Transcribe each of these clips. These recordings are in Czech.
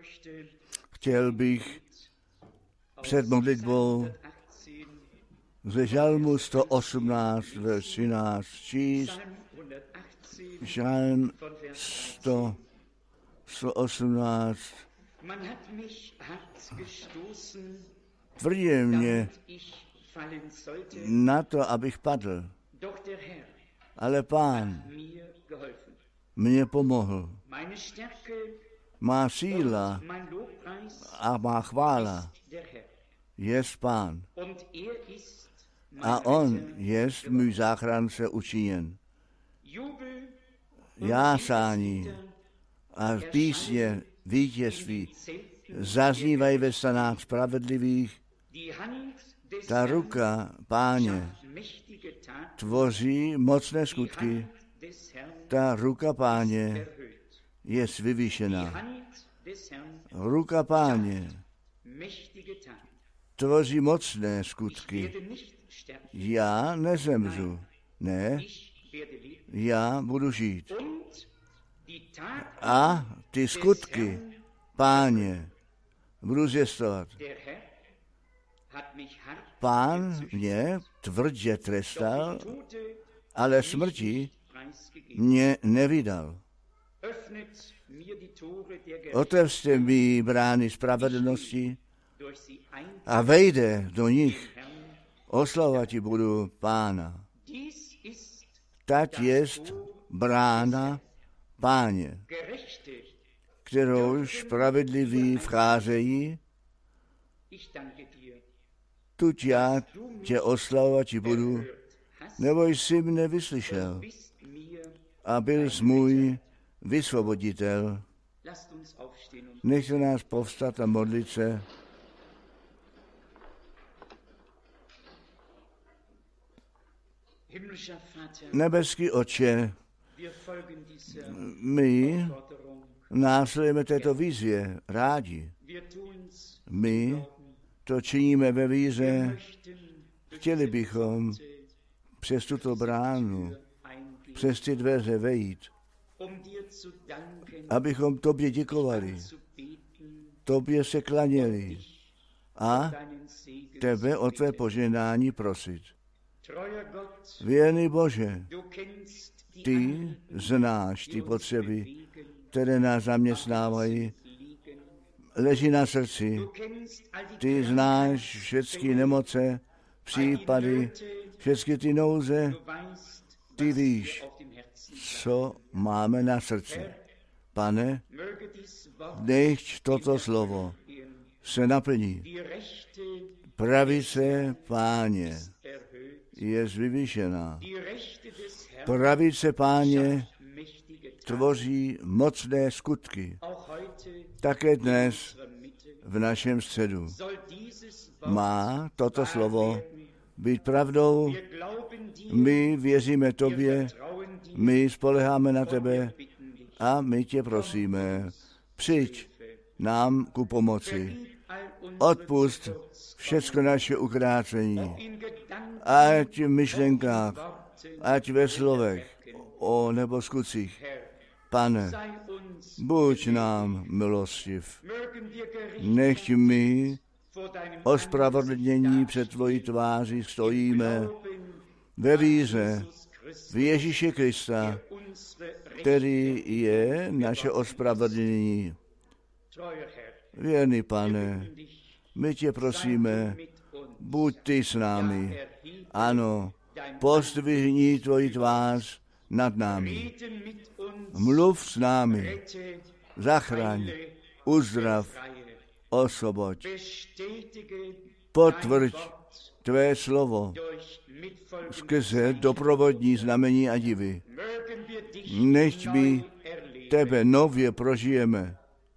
Chtěl bych před modlitbou ze Žalmu 118, verš 13 číst. Žalm 118. Tvrdil mě na to, abych padl, ale Pán mě pomohl. Má síla a má chvála jest Pán. A on jest můj záchránce učiněn. Jásání a písně vítězství zaznívají ve stanách spravedlivých. Ta ruka Páně tvoří mocné skutky. Ta ruka Páně je vyvýšená. Ruka Páně tvoří mocné skutky. Já nezemřu. Ne, já budu žít. A ty skutky Páně budu zvěstovat. Pán mě tvrdě trestal, ale smrti mě nevydal. Otevřte mi brány spravedlnosti a vejde do nich. Oslavovat budu Pána. Tať jest brána Páně, kterou spravedliví vcházejí. Tuď já tě oslavovat budu, nebo jsi mne vyslyšel a byl jsi můj vysvoboditel. Nechte nás povstat a modlit se. Nebeský Otče, my následujeme této výzvě rádi. My to činíme ve víře. Chtěli bychom přes tuto bránu, přes ty dveře vejít, abychom tobě děkovali, tobě se klaněli a tebe o tvé požehnání prosit. Věrný Bože, ty znáš ty potřeby, které nás zaměstnávají, leží na srdci. Ty znáš všechny nemoce, případy, všechny ty nouze. Ty víš, co máme na srdci. Pane, nechť toto slovo se naplní. Pravice Páně je vyvýšená. Pravice Páně tvoří mocné skutky. Také dnes v našem středu má toto slovo být pravdou. My věříme tobě, my spoleháme na tebe a my tě prosíme, přijď nám ku pomoci. Odpusť všecko naše ukrácení, ať v myšlenkách, ať ve slovech, o nebo skutcích. Pane, buď nám milostiv. Nechť my ospravedlnění před tvojí tváří stojíme ve víře v Ježíše Krista, který je naše ospravedlnění. Věrný Pane, my tě prosíme, buď ty s námi. Ano, pozdvihni tvoji tvář nad námi. Mluv s námi, zachraň, uzdrav, osvoboď. Potvrď tvé slovo skrze doprovodní znamení a divy. Nechť my tebe nově prožijeme.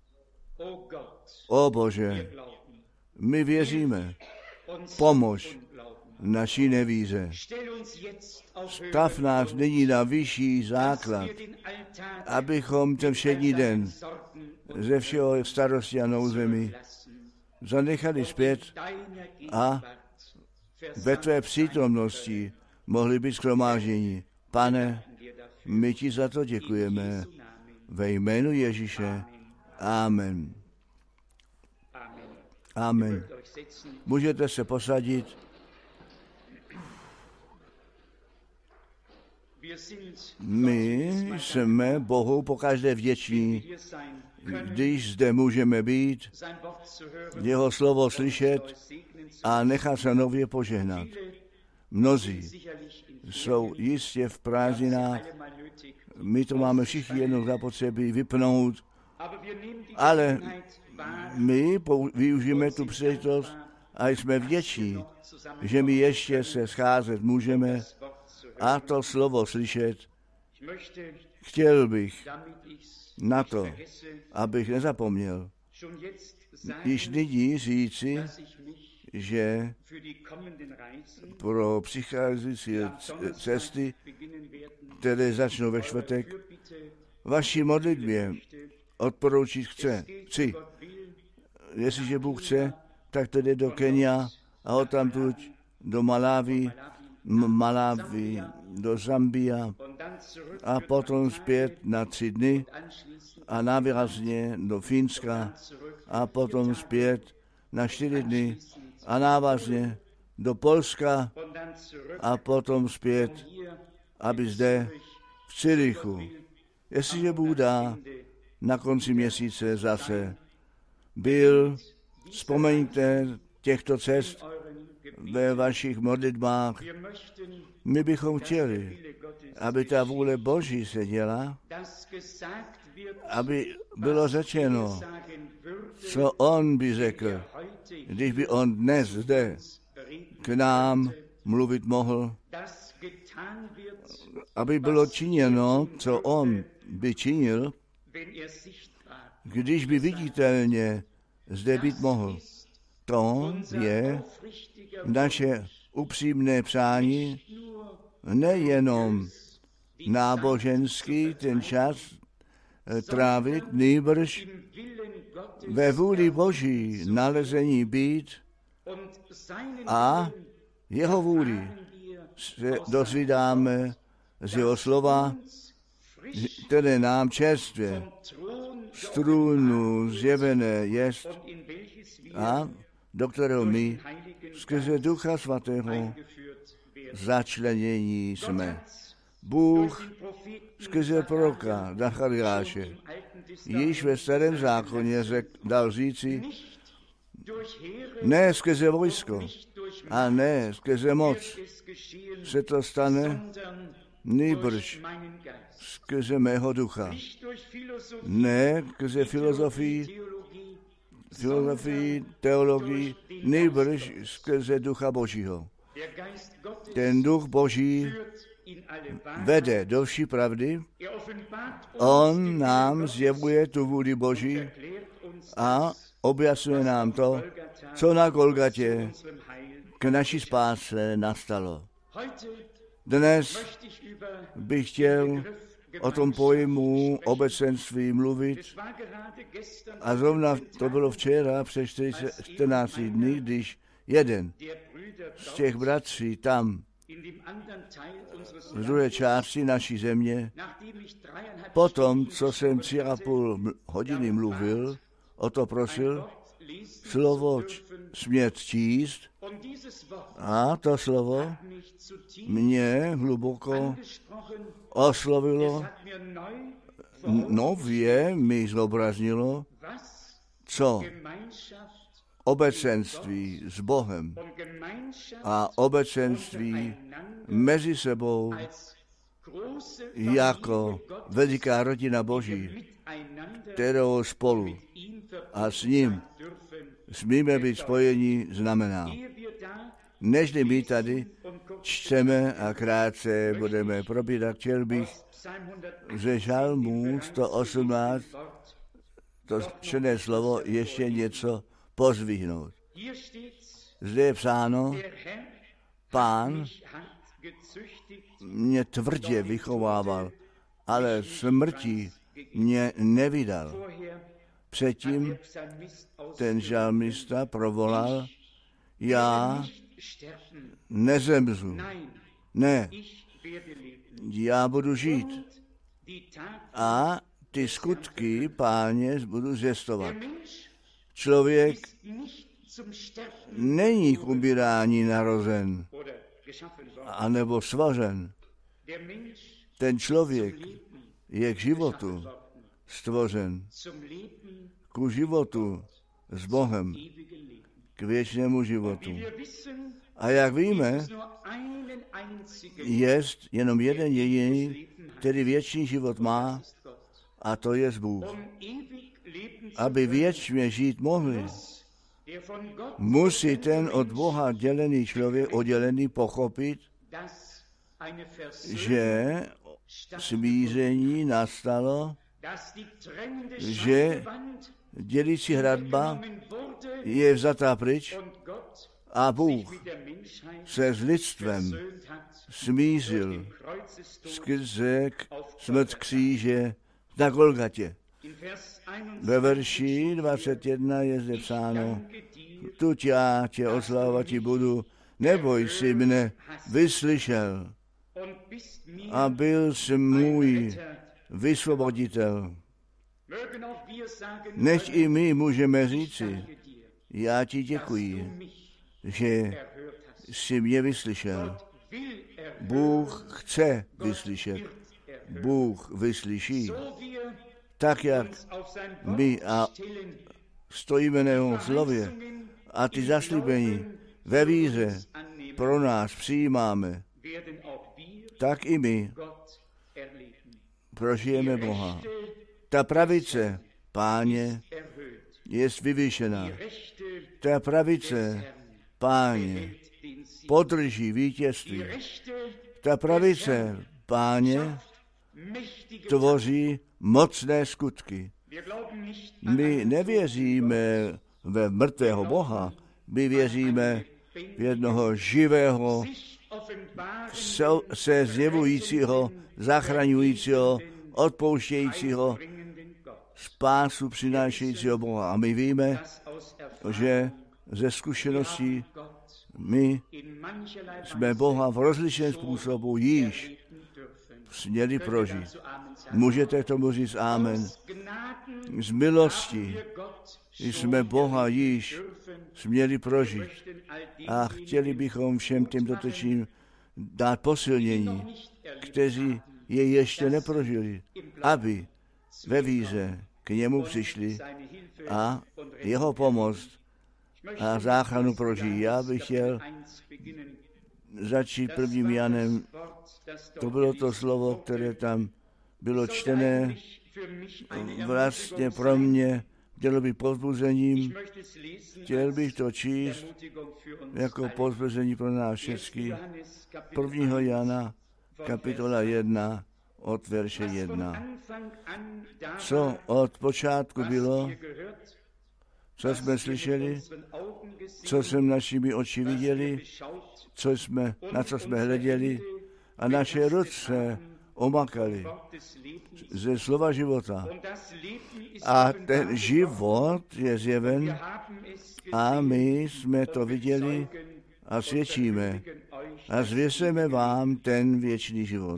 O Bože, my věříme. Pomož naší nevíře. Stav nás nyní na vyšší základ, abychom ten všední den ze všeho starosti a nouzemi zanechali zpět a ve tvé přítomnosti mohli být shromážděni. Pane, my ti za to děkujeme. Ve jménu Ježíše. Amen. Amen. Můžete se posadit. My jsme Bohu pokaždé vděční, když zde můžeme být, jeho slovo slyšet a nechat se nově požehnat. Mnozí jsou jistě v prázdninách, my to máme všichni jednou zapotřebí vypnout, ale my využijeme tu příležitost a jsme vděční, že my ještě se scházet můžeme a to slovo slyšet. Chtěl bych na to, abych nezapomněl, již nyní říci, že pro přicházející cesty, které začnou ve čtvrtek, vaší modlitbě odporučit chci. Jestliže Bůh chce, tak tedy do Kenia a odtamtud do Malawi, do Zambia a potom zpět na 3 dny a návazně do Fínska a potom zpět na 4 dny a návazně do Polska a potom zpět, aby zde v Zürichu, jestliže Bůh dá, na konci měsíce zase byl, vzpomeňte těchto cest ve vašich modlitbách. My bychom chtěli, aby ta vůle Boží se děla, aby bylo řečeno, co on by řekl, když by on dnes zde k nám mluvit mohl, aby bylo činěno, co on by činil, když by viditelně zde být mohl. To je naše upřímné přání, nejenom náboženský ten čas trávit, nýbrž ve vůli Boží nalezení být a jeho vůli se dozvídáme z jeho slova, které nám čerstvě z trůnu zjevené jest a do kterého my skrze Ducha Svatého začlenění jsme. Bůh skrze proroka Zachariáše již ve Starém zákoně dal říci, ne skrze vojsko a ne skrze moc se to stane, nýbrž skrze mého ducha. Ne skrze filozofii, teologii, nýbrž skrze ducha Božího. Ten duch Boží vede do vší pravdy, on nám zjevuje tu vůli Boží a objasňuje nám to, co na Golgatě k naší spáse nastalo. Dnes bych chtěl o tom pojmu obecenství mluvit a zrovna to bylo včera před 14 dny, když jeden z těch bratří tam v druhé části naší země, potom, co jsem 3,5 hodiny mluvil, o to prosil, slovo smět číst a to slovo mě hluboko oslovilo, nově mi zobraznilo, co obecenství s Bohem a obecenství mezi sebou jako veliká rodina Boží, kterou spolu a s ním smíme být spojeni, znamená. Nežli my tady čteme a krátce budeme probírat, chtěl bych ze žalmů 118 to čtené slovo ještě něco pozvihnout. Zde je psáno, Pán mě tvrdě vychovával, ale smrti mě nevydal. Předtím ten žalmista provolal, já nezemřu. Ne, já budu žít a ty skutky Páně budu zvěstovat. Člověk není k umírání narozen, anebo stvořen. Ten člověk je k životu stvořen, ku životu s Bohem, k věčnému životu. A jak víme, jest jenom jeden jediný, který věčný život má, a to je Bůh. Aby věčně žít mohli, musí ten od Boha dělený člověk, oddělený, pochopit, že smíření nastalo, že dělící hradba je vzatá pryč a Bůh se s lidstvem smířil skrze smrt kříže na Golgatě. Ve verši 21 je zde psáno: tuď já tě oslavovat budu, neboj si mne vyslyšel a byl jsi můj vysvoboditel. Než i my můžeme říci, já ti děkuji, že jsi mě vyslyšel. Bůh chce vyslyšet. Bůh vyslyší. Tak, jak my a stojíme na jeho slově a ty zaslíbení ve víře pro nás přijímáme, tak i my prožijeme Boha. Ta pravice Páně je vyvýšená. Ta pravice Páně podrží vítězství. Ta pravice Páně tvoří mocné skutky. My nevěříme ve mrtvého Boha, my věříme v jednoho živého, se zjevujícího, zachraňujícího, odpouštějícího, spásu přinášejícího Boha. A my víme, že ze zkušeností my jsme Boha v rozličném způsobu již směli prožít. Můžete tomu říct amen. Z milosti jsme Boha již směli prožít. A chtěli bychom všem těm dotyčným dát posilnění, kteří je ještě neprožili, aby ve víře k němu přišli a jeho pomoc a záchranu prožijí. Já bych chtěl začít 1. Janem. To bylo to slovo, které tam bylo čtené. Vlastně pro mě chtělo být povzbuzením. Chtěl bych to číst jako povzbuzení pro nás všechny. 1. Jana, kapitola 1, od verše 1. Co od počátku bylo, co jsme slyšeli, co jsme našimi oči viděli, na co jsme hleděli a naše ruce omakali ze slova života. A ten život je zjeven a my jsme to viděli a svědčíme a zvěstujeme vám ten věčný život.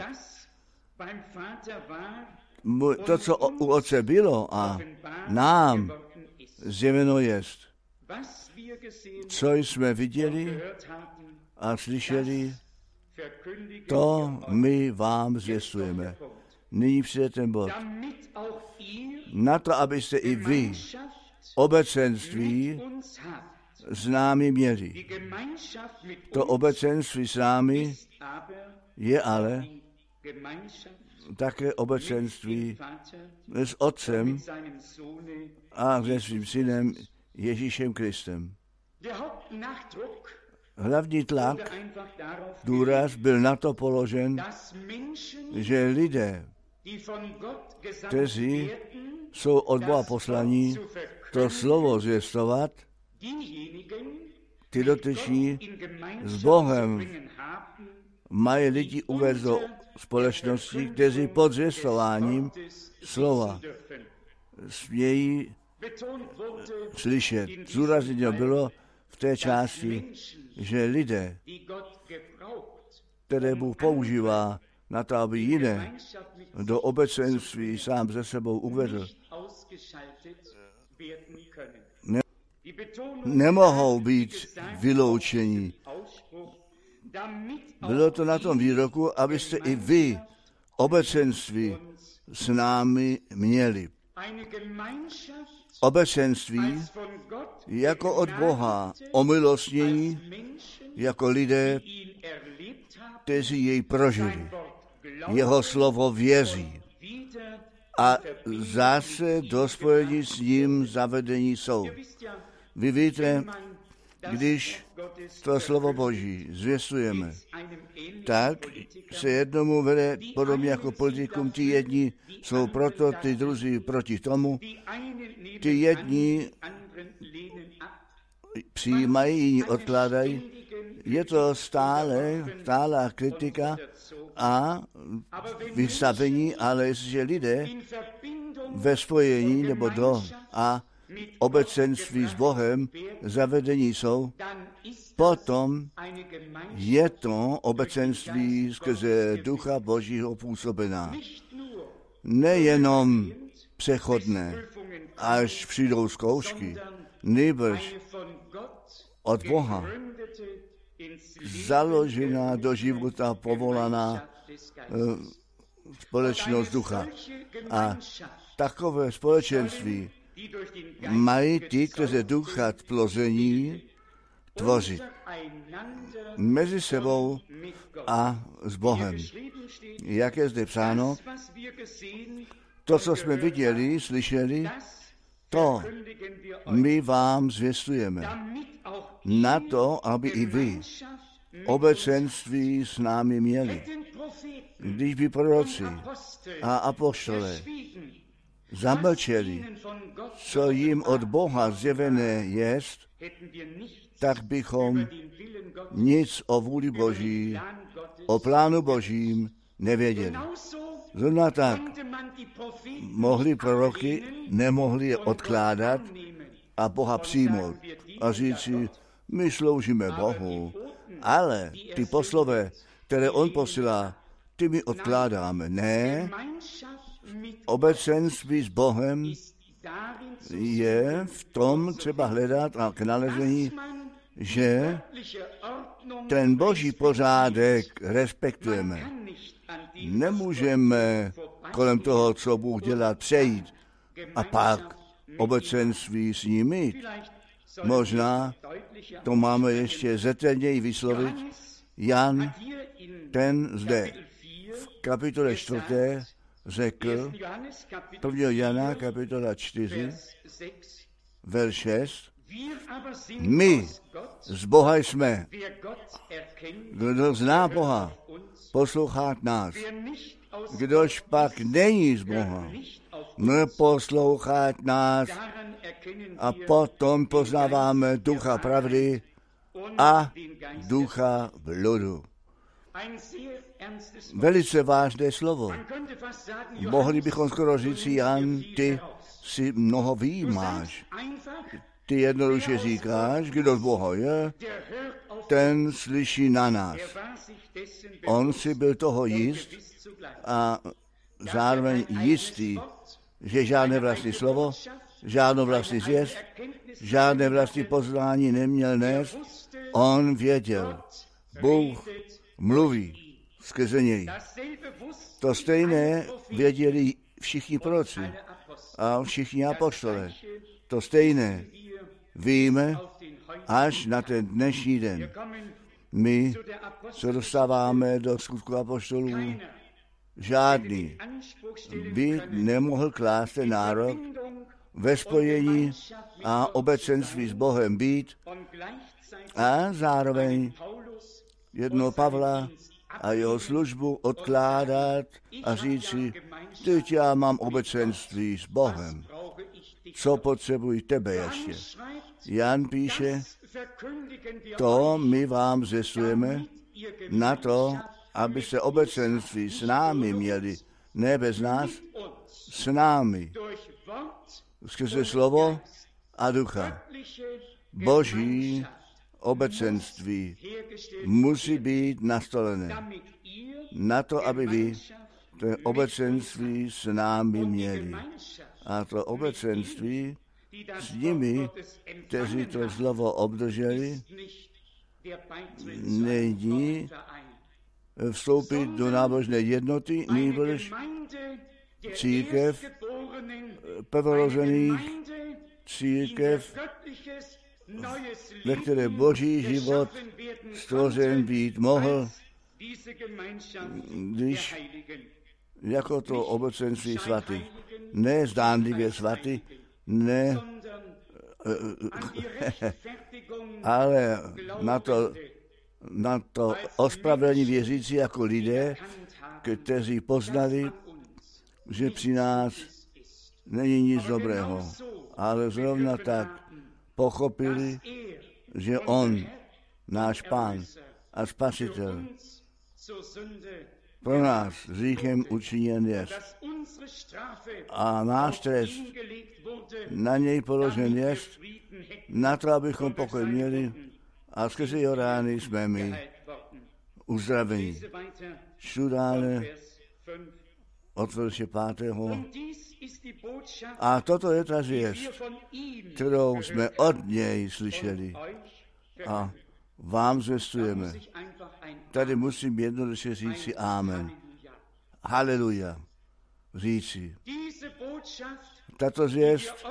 To, co u Otce bylo a nám zjeveno jest, co jsme viděli a slyšeli, to my vám zvěstujeme. Nyní přijde ten bod. Na to, abyste i vy obecenství s námi měli. To obecenství s námi je ale také obecenství s Otcem a se svým synem Ježíšem Kristem. Hlavní tlak, důraz byl na to položen, že lidé, kteří jsou od Boha poslaní, to slovo zvěstovat, ty dotyční s Bohem mají lidi uvést do společnosti, kteří pod zvěstováním slova smějí slyšet. Zúrazněno bylo v té části, že lidé, které Bůh používá na to, aby jiné do obecenství sám ze sebou uvedl, nemohou být vyloučeni. Bylo to na tom výroku, abyste i vy obecenství s námi měli. Obecenství jako od Boha omilostnění, jako lidé, kteří jej prožili. Jeho slovo věří. A zase do spojení s ním zavedení jsou. Vy víte, když to slovo Boží zvěstujeme, tak se jednomu vede podobně jako politikům. Ti jedni jsou proto, ty druzí proti tomu. Ty jedni přijímají, jiní odkládají. Je to stálá kritika a vystavení, ale jestliže lidé ve spojení nebo do a obecenství s Bohem zavedení jsou, potom je to obecenství skrze Ducha Božího působená. Nejenom přechodné, až přijdou zkoušky, nýbrž od Boha založená do života povolaná společnost ducha. A takové společenství mají ti, kteří ducha plození tvořit mezi sebou a s Bohem. Jak je zde psáno, to, co jsme viděli, slyšeli, to my vám zvěstujeme. Na to, aby i vy obecenství s námi měli. Když by proroci a apoštolé zamlčeli, co jim od Boha zjevené jest, tak bychom nic o vůli Boží, o plánu Božím nevěděli. Zrovna tak mohli proroky, nemohli je odkládat a Boha přijmout a říci, my sloužíme Bohu, ale ty poslové, které on posílá, ty my odkládáme. Ne, obecenství s Bohem je v tom třeba hledat a k nalezení, že ten Boží pořádek respektujeme. Nemůžeme kolem toho, co Bůh dělá, přejít a pak obecenství s ním mít. Možná to máme ještě zetelněji vyslovit. Jan, ten zde v kapitole 4. řekl, 1. Jana, kapitola 4, verš 6, my z Boha jsme. Kdo zná Boha, poslouchá nás. Kdož pak není z Boha, neposlouchá nás a potom poznáváme ducha pravdy a ducha bludu. Velice vážné slovo. Mohli bychom skoro říct, Jan, ty si mnoho výjímáš. Ty jednoduše říkáš, kdo z Boha je, ten slyší na nás. On si byl toho jist a zároveň jistý, že žádné vlastní slovo, žádnou vlastní zvěst, žádné vlastní poznání neměl nést. On věděl, Bůh mluví skrze něj. To stejné věděli všichni proroci a všichni apoštolé. To stejné víme až na ten dnešní den. My se dostáváme do skutku apoštolů. Žádný by nemohl klást ten nárok ve spojení a obecenství s Bohem být a zároveň jednoho Pavla a jeho službu odkládat a říci, teď já mám obecenství s Bohem. Co potřebuji tebe ještě? Jan píše, to my vám zvěstujeme na to, aby se obecenství s námi měli, ne bez nás, s námi, skrze slovo a ducha. Boží obecenství musí být nastolené na to, aby vy to obecenství s námi měli. A to obecenství s nimi, kteří to slovo obdrželi, není vstoupit do nábožné jednoty, nýbrž církev prvorozených, církev, ve které boží život stvořen být mohl, když jako to obecenství svatých, ne zdánlivě svatý, ne, ale na to ospravedlnění věřící jako lidé, kteří poznali, že při nás není nic dobrého, ale zrovna tak pochopili, že on, náš Pán a Spasitel, pro nás hříchem učiněn jest. A náš trest na něj položen jest, na to, abychom pokoj měli, a skrze jeho rány jsme my uzdravení. Čtu dále od verše 5. A toto je ta zvěst, kterou jsme od něj slyšeli a vám zvěstujeme. Tady musím jednoduše říci amen. Haleluja. Říci. Tato zvěst,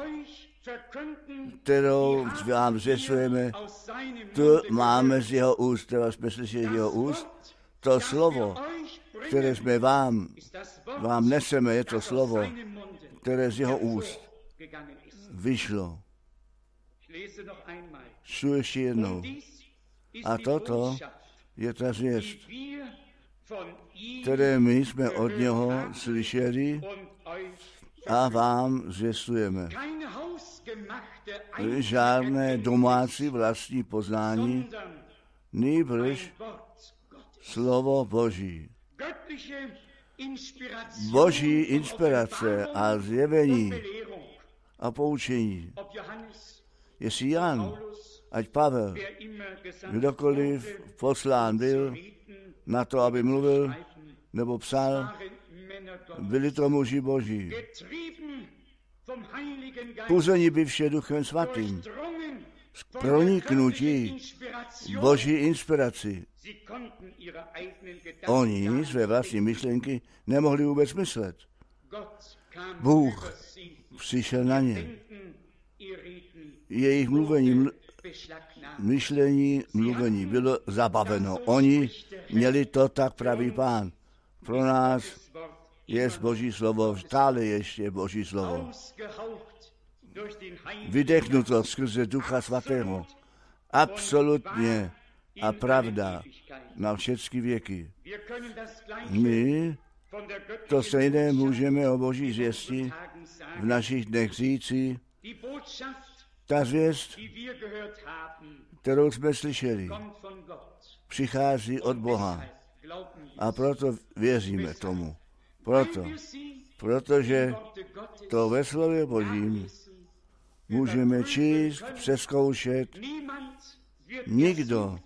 kterou vám zvěstujeme, to máme z jeho úst, která jsme slyšeli z jeho úst. To slovo, které jsme vám neseme, je to slovo, které z jeho úst vyšlo. Čtu ještě jednou. A toto je ta zvěst, které my jsme od něho slyšeli a vám zvěstujeme. Žádné domácí vlastní poznání, nýbrž slovo Boží. Boží inspirace a zjevení a poučení. Jestli Jan, ať Pavel, kdokoliv poslán byl na to, aby mluvil nebo psal, byli to muži Boží. Puzení bivše Duchem Svatým, proniknutí Boží inspiraci. Oni své vlastní myšlenky nemohli vůbec myslet. Bůh přišel na ně. Jejich mluvení bylo zabaveno. Oni měli to, tak pravý Pán. Pro nás je Boží slovo, stále ještě Boží slovo. Vydechnuto skrze Ducha Svatého. Absolutně a pravda na všechny věky. My to stejné můžeme o Boží zvěsti v našich dnech říci. Ta zvěst, kterou jsme slyšeli, přichází od Boha. A proto věříme tomu. Protože to ve slově Božím můžeme číst, přezkoušet. Nikdo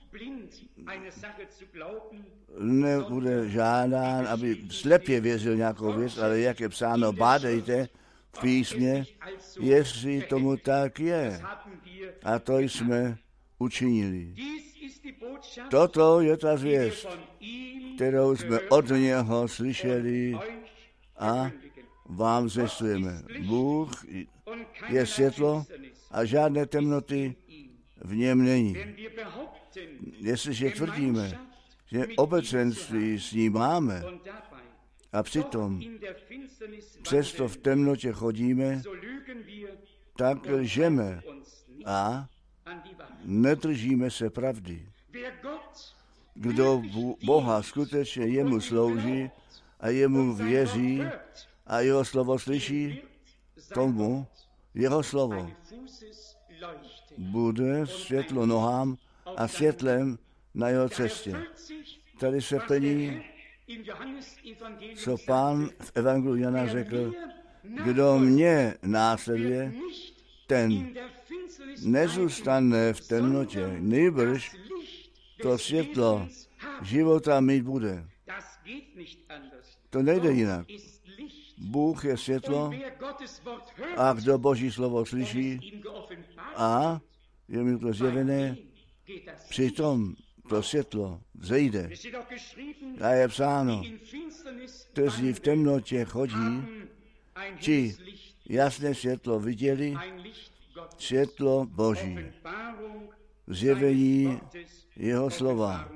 nebude žádán, aby slepě věřil nějakou věc, ale jak je psáno, bádejte v písmě, jestli tomu tak je. A to jsme učinili. Toto je ta zvěst, kterou jsme od něho slyšeli a vám zvěstujeme. Bůh je světlo a žádné temnoty v něm není. Jestliže tvrdíme, že obecenství s ním máme a přitom přesto v temnotě chodíme, tak lžeme a nedržíme se pravdy. Kdo Boha skutečně jemu slouží a jemu věří a jeho slovo slyší, tomu jeho slovo bude světlo nohám a světlem na jeho cestě. Tady se plní, co Pán v Evangeliu Jana řekl, kdo mě následuje, ten nezůstane v temnotě, nýbrž to světlo života mít bude. To nejde jinak. Bůh je světlo a kdo Boží slovo slyší a je mi to zjevené, přitom to světlo vzejde. A je psáno, kteří v temnotě chodí, ti jasné světlo viděli, světlo Boží, zjevení jeho slova,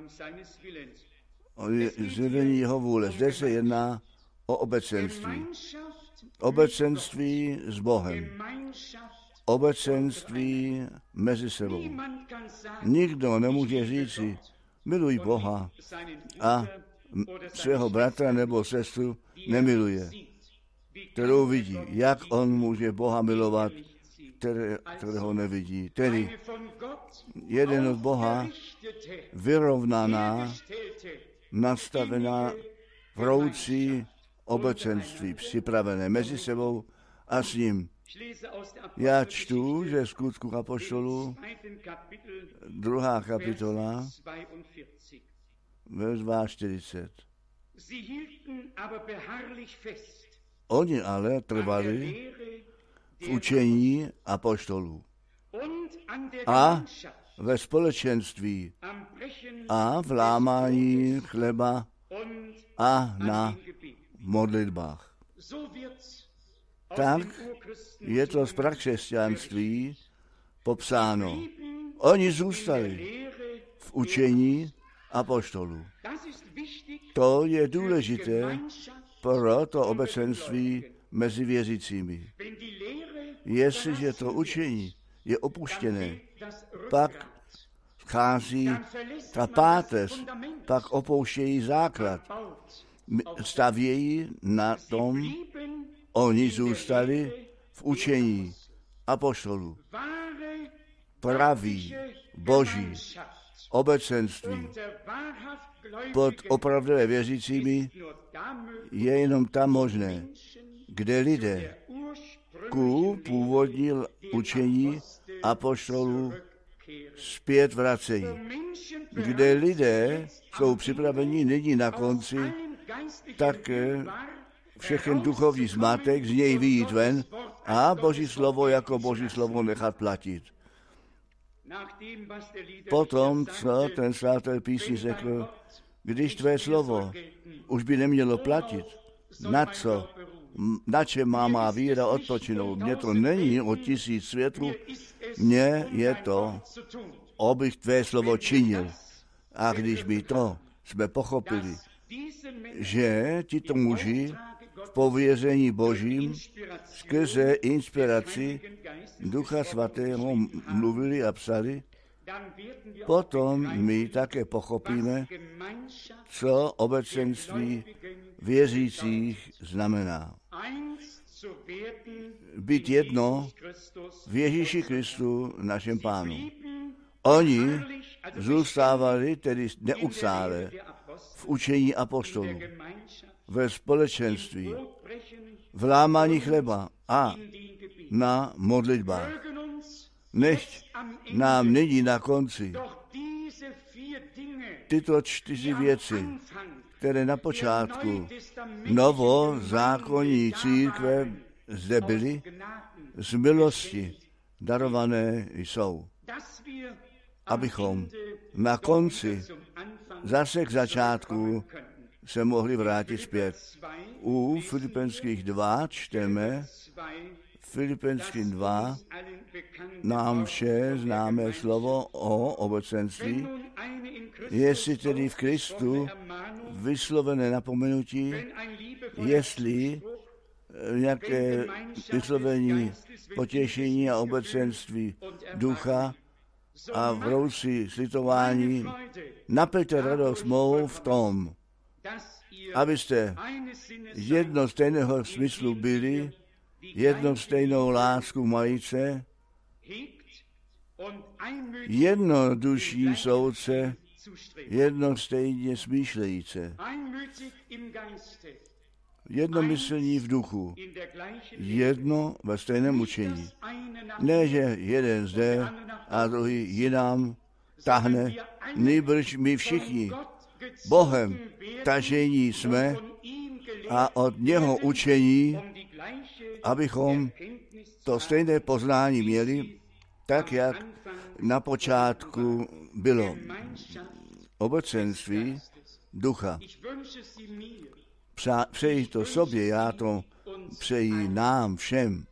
zjevení jeho vůle. Zde se jedná o obecenství. Obecenství s Bohem. Obecenství mezi sebou. Nikdo nemůže říci, miluj Boha a svého bratra nebo sestru nemiluje, kterou vidí. Jak on může Boha milovat, kterého nevidí. Tedy jeden od Boha vyrovnaná, nastavená vroucí obecenství, připravené mezi sebou a s ním. Já čtu, že Skutku apoštolů, 2. kapitola, verš 42. Oni ale trvali v učení apoštolů a ve společenství a v lámání chleba a na modlitbách. Tak je to z prakřesťanství popsáno. Oni zůstali v učení apoštolů. To je důležité pro to obecenství mezi věřícími. Jestliže to učení je opuštěné, pak schází ta páteř, pak opouštějí základ. Stavějí na tom, oni zůstali v učení apoštolů. Pravý, boží obecenství pod opravdové věřícími je jenom tam možné, kde lidé ku původní učení apoštolů zpět vracejí. Kde lidé jsou připraveni nyní na konci, tak všechen duchovní zmatek z něj vyjít ven a Boží slovo jako Boží slovo nechat platit. Potom, co ten svátel písni řekl, když tvé slovo už by nemělo platit, na čem má víra odpočinout? Mně to není o 1000 světlů, mně je to, abych tvé slovo činil. A když by to jsme pochopili, že tito muži v pověření Božím skrze inspiraci Ducha Svatého mluvili a psali, potom my také pochopíme, co obecenství věřících znamená. Být jedno v Ježíši Kristu, našem Pánu. Oni zůstávali tedy neustále v učení apoštolů, ve společenství, v lámání chleba a na modlitbách. Nechť nám nyní na konci tyto 4 věci, které na počátku novozákonní církve zde byly, z milosti darované jsou. Abychom na konci zase k začátku se mohli vrátit zpět. U Filipenských 2 čteme, Filipenským 2 nám vše známé slovo o obecenství, jestli tedy v Kristu vyslovené napomenutí, jestli nějaké vyslovení potěšení a obecenství ducha a vroucí slitování, naplňte radost mou v tom, abyste jedno stejného smyslu byli, jedno stejnou lásku majíce, jednodušší soudce, jedno stejně smýšlejíce, jednomyslní v duchu, jedno ve stejném učení. Ne, že jeden zde a druhý jinam tahne, nýbrž my všichni Bohem tažení jsme a od něho učení, abychom to stejné poznání měli, tak jak Na počátku bylo obecenství ducha. Přeji to sobě, já to přeji nám všem.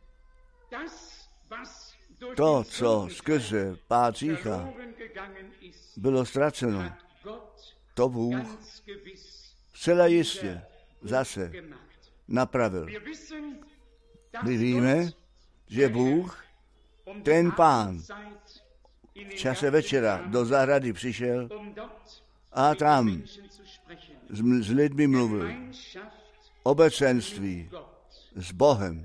To, co skrze pád hřícha bylo ztraceno, to Bůh zcela jistě zase napravil. My víme, že Bůh, ten Pán, v čase večera do zahrady přišel a tam s lidmi mluvil. Obecenství s Bohem.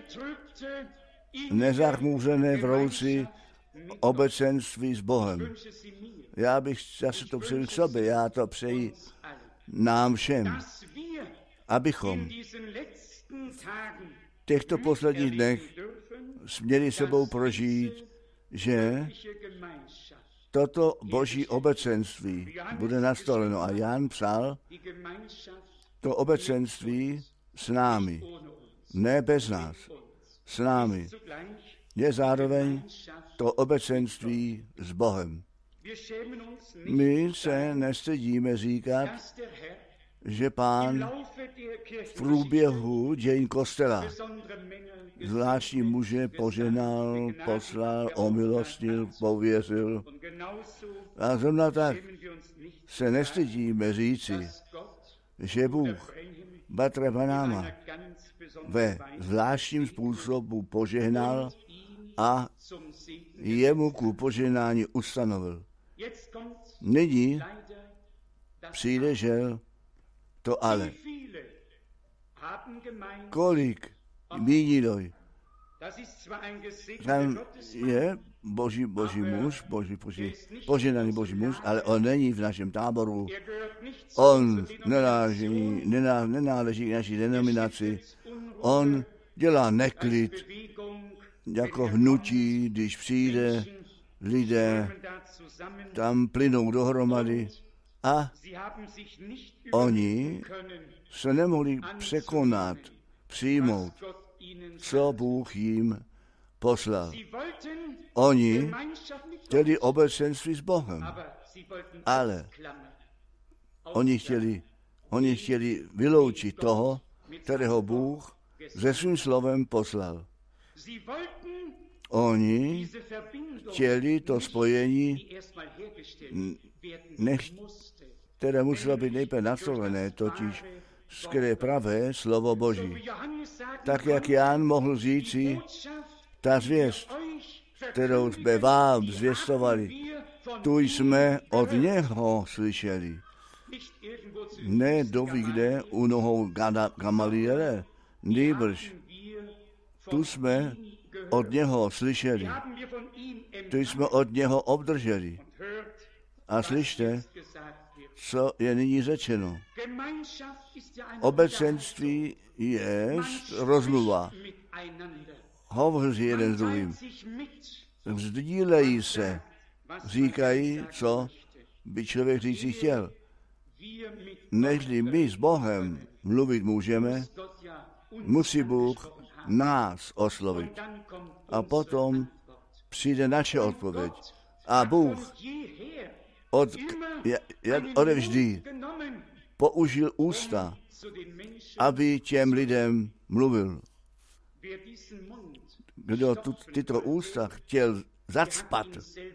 Nezachmouřené vrouci obecenství s Bohem. Já bych zase to přeji sobě, já to přeji nám všem, abychom v těchto posledních dnech směli sebou prožít, že toto boží obecenství bude nastoleno. A Jan psal, to obecenství s námi, ne bez nás, s námi, je zároveň to obecenství s Bohem. My se nestydíme říkat, že Pán v průběhu dějin kostela zvláštní muže poženal, poslal, omilostnil, pověřil. A zrovna tak se nestydíme říci, že Bůh Batra Banáma ve zvláštním způsobu požehnal a jemu ku požehnání ustanovil. Nyní přijde žel to ale. Kolik mínilo? Tam je boží muž, poženaný boží muž, ale on není v našem táboru. On nenáleží k naší denominaci. On dělá neklid, jako hnutí, když přijde, lidé tam plynou dohromady a oni se nemohli překonat, přijmout, co Bůh jim poslal. Oni chtěli obecenství s Bohem, ale oni chtěli vyloučit toho, kterého Bůh se svým slovem poslal. Oni chtěli to spojení, které muselo být nejprve nastolené, totiž skrze pravé slovo Boží. Tak, jak Jan mohl říci, ta zvěst, kterou jsme vám zvěstovali, tu jsme od něho slyšeli. Ne dovíde u nohou Gamaliele, nýbrž tu jsme od něho slyšeli, tu jsme od něho obdrželi. A slyšte, co je nyní řečeno. Obecenství je rozmluva. Hovoří jeden s druhým. Vzdílejí se, říkají, co by člověk říci chtěl. Nežli my s Bohem mluvit můžeme, musí Bůh nás oslovit. A potom přijde naše odpověď. A Bůh odevždy použil ústa, aby těm lidem mluvil. Kdo tyto ústa chtěl zacpat,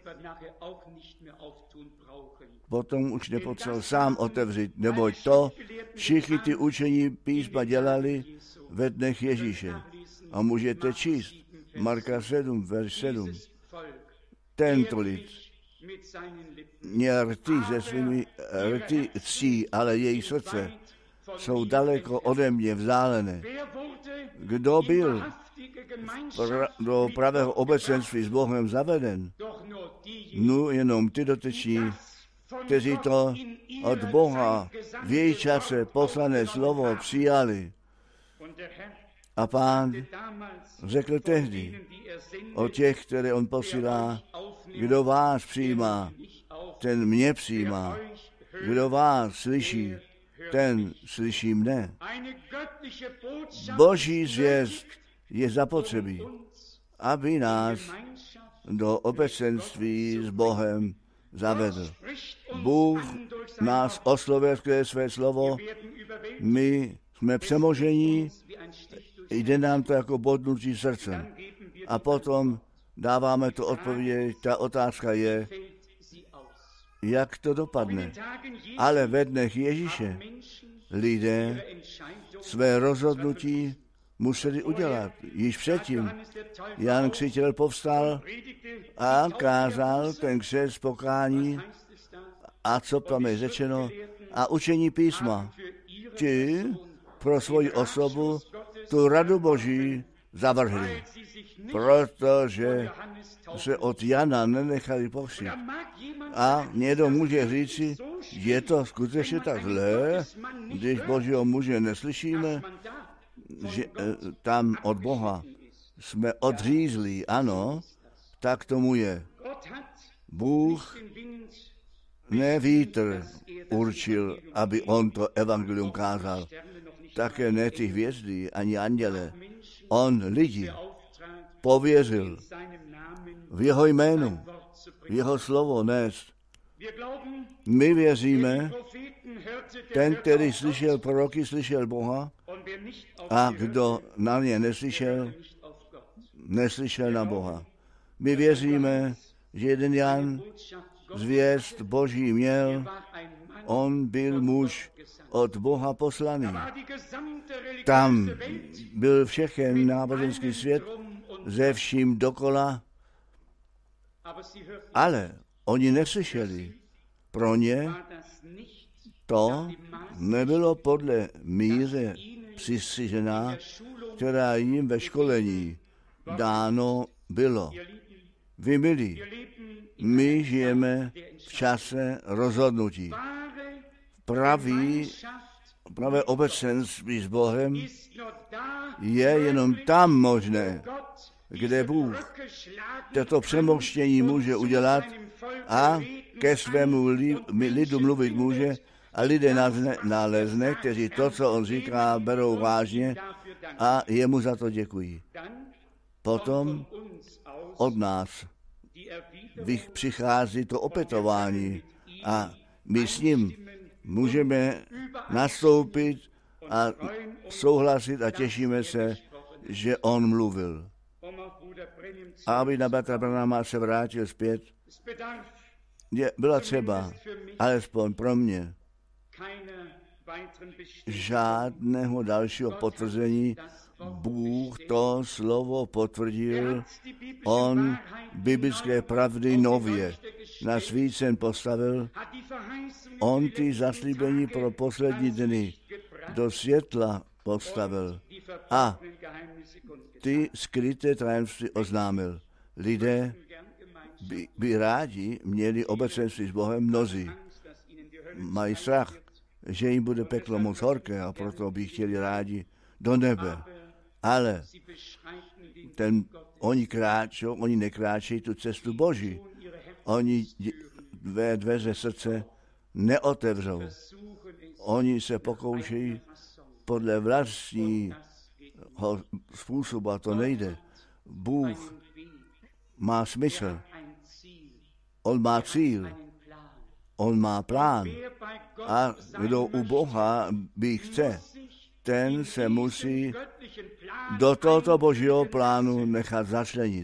potom už nepotřeboval sám otevřít, neboť to všichni ty učení písma dělali ve dnech Ježíše. A můžete číst Marka 7, verš 7. Tento lid mě rty se svými rty ctí, ale jejich srdce jsou daleko ode mě vzdálené. Kdo byl do pravého obecenství s Bohem zaveden? No jenom ty doteční, kteří to od Boha v její čase poslané slovo přijali. A Pán řekl tehdy o těch, které on posílá, kdo vás přijímá, ten mě přijímá. Kdo vás slyší, ten slyší mne. Boží zvěst je zapotřebí, aby nás do obecenství s Bohem zavedl. Bůh nás oslovil skrze své slovo, my jsme přemožení, jde nám to jako bodnutí srdcem. A potom dáváme tu odpověď, ta otázka je, jak to dopadne. Ale ve dnech Ježíše lidé své rozhodnutí museli udělat. Již předtím Jan Křtitel povstal a kázal ten křest pokání a co tam je řečeno a učení písma. Ti pro svoji osobu tu radu Boží zavrhli, protože se od Jana nenechali pokřtít. A někdo může říci, je to skutečně tak zlé, když Božího muže neslyšíme, že tam od Boha jsme odřízli, ano, tak tomu je. Bůh ne vítr určil, aby on to evangelium kázal, také ne ty hvězdy, ani anděle. On lidi pověřil v jeho jménu, jeho slovo nést. My věříme, ten, který slyšel proroky, slyšel Boha, a kdo na ně neslyšel na Boha. My věříme, že jeden Jan zvěst Boží měl, on byl muž od Boha poslaný. Tam byl všechen náboženský svět ze vším dokola, ale oni neslyšeli. Pro ně to nebylo podle míře přistřižená, která jim ve školení dáno bylo. Vy milí, my žijeme v čase rozhodnutí. Pravé obecenství s Bohem je jenom tam možné, kde Bůh toto přemouštění může udělat a ke svému lidu mluvit může a lidé nalezne, kteří to, co on říká, berou vážně a jemu za to děkují. Potom od nás přichází to opětování a my s ním můžeme nastoupit a souhlasit a těšíme se, že on mluvil. A aby na bratra Branhama se vrátil zpět, byla třeba, alespoň pro mě, žádného dalšího potvrzení. Bůh to slovo potvrdil, on biblické pravdy nově na svícen postavil, on ty zaslíbení pro poslední dny do světla postavil a ty skryté tajemství oznámil. Lidé by rádi měli obecenství s Bohem, mnozí mají strach, že jim bude peklo moc horké a proto by chtěli rádi do nebe. Ale oni nekráčejí tu cestu Boží. Oni dveře srdce neotevřou. Oni se pokoušejí podle vlastního způsobu, a to nejde. Bůh má smysl. On má cíl. On má plán. A kdo u Boha by chce, ten se musí do tohoto Božího plánu nechat začlenit.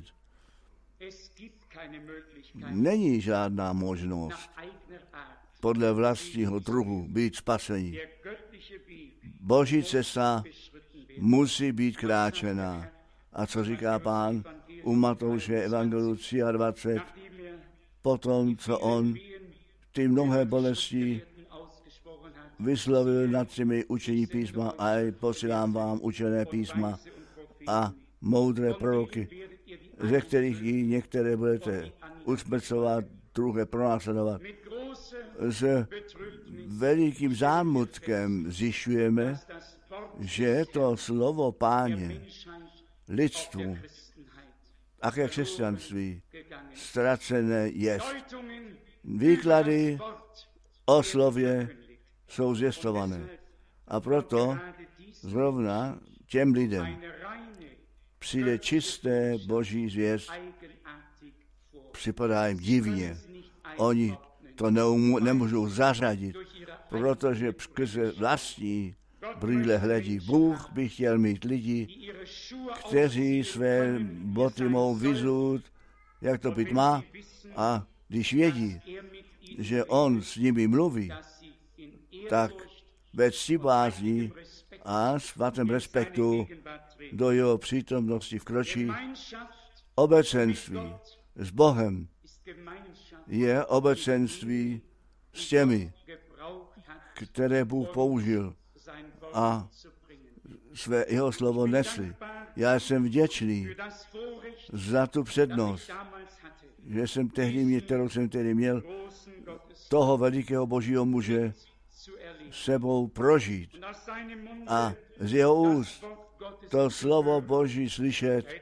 Není žádná možnost podle vlastního druhu být spasení. Boží cesta musí být kráčená. A co říká Pán u Matouše evangeliu 23, potom, co on ty mnohé bolesti vyslovil nad těmi učení písma a posílám vám učené písma a moudré proroky, ze kterých i některé budete usmrcovat, druhé pronásledovat. S velikým zámutkem zjišťujeme, že to slovo Páně lidstvu a ke křesťanství ztracené jest. Výklady o slově jsou zvěstované. A proto zrovna těm lidem přijde čisté Boží zvěst připadá jim divně. Oni to nemůžou zařadit, protože skrze vlastní brýle hledí. Bůh by chtěl mít lidi, kteří své boty mohou vyzut, jak to být má, a když vědí, že on s nimi mluví, tak ve ctibázní a svatém respektu do jeho přítomnosti vkročí. Obecenství s Bohem je obecenství s těmi, které Bůh použil a jeho slovo nesli. Já jsem vděčný za tu přednost, že jsem kterou jsem tehdy měl, toho velikého božího muže sebou prožít a z jeho úst to slovo Boží slyšet.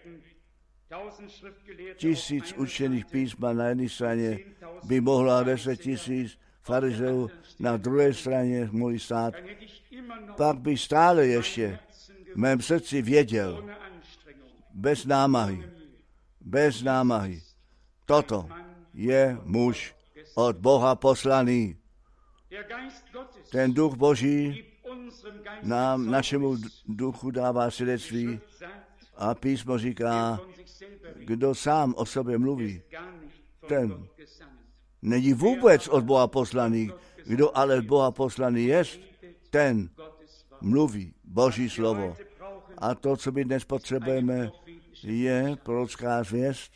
1000 učených písma na jedné straně by mohla 10 000 farizeů na druhé straně mohli stát. Pak by stále ještě v mém srdci věděl, bez námahy, toto je muž od Boha poslaný. Ten duch Boží nám, našemu duchu dává svědectví a písmo říká, kdo sám o sobě mluví, ten není vůbec od Boha poslaný. Kdo ale od Boha poslaný jest, ten mluví Boží slovo. A to, co my dnes potřebujeme, je prorocká zvěst.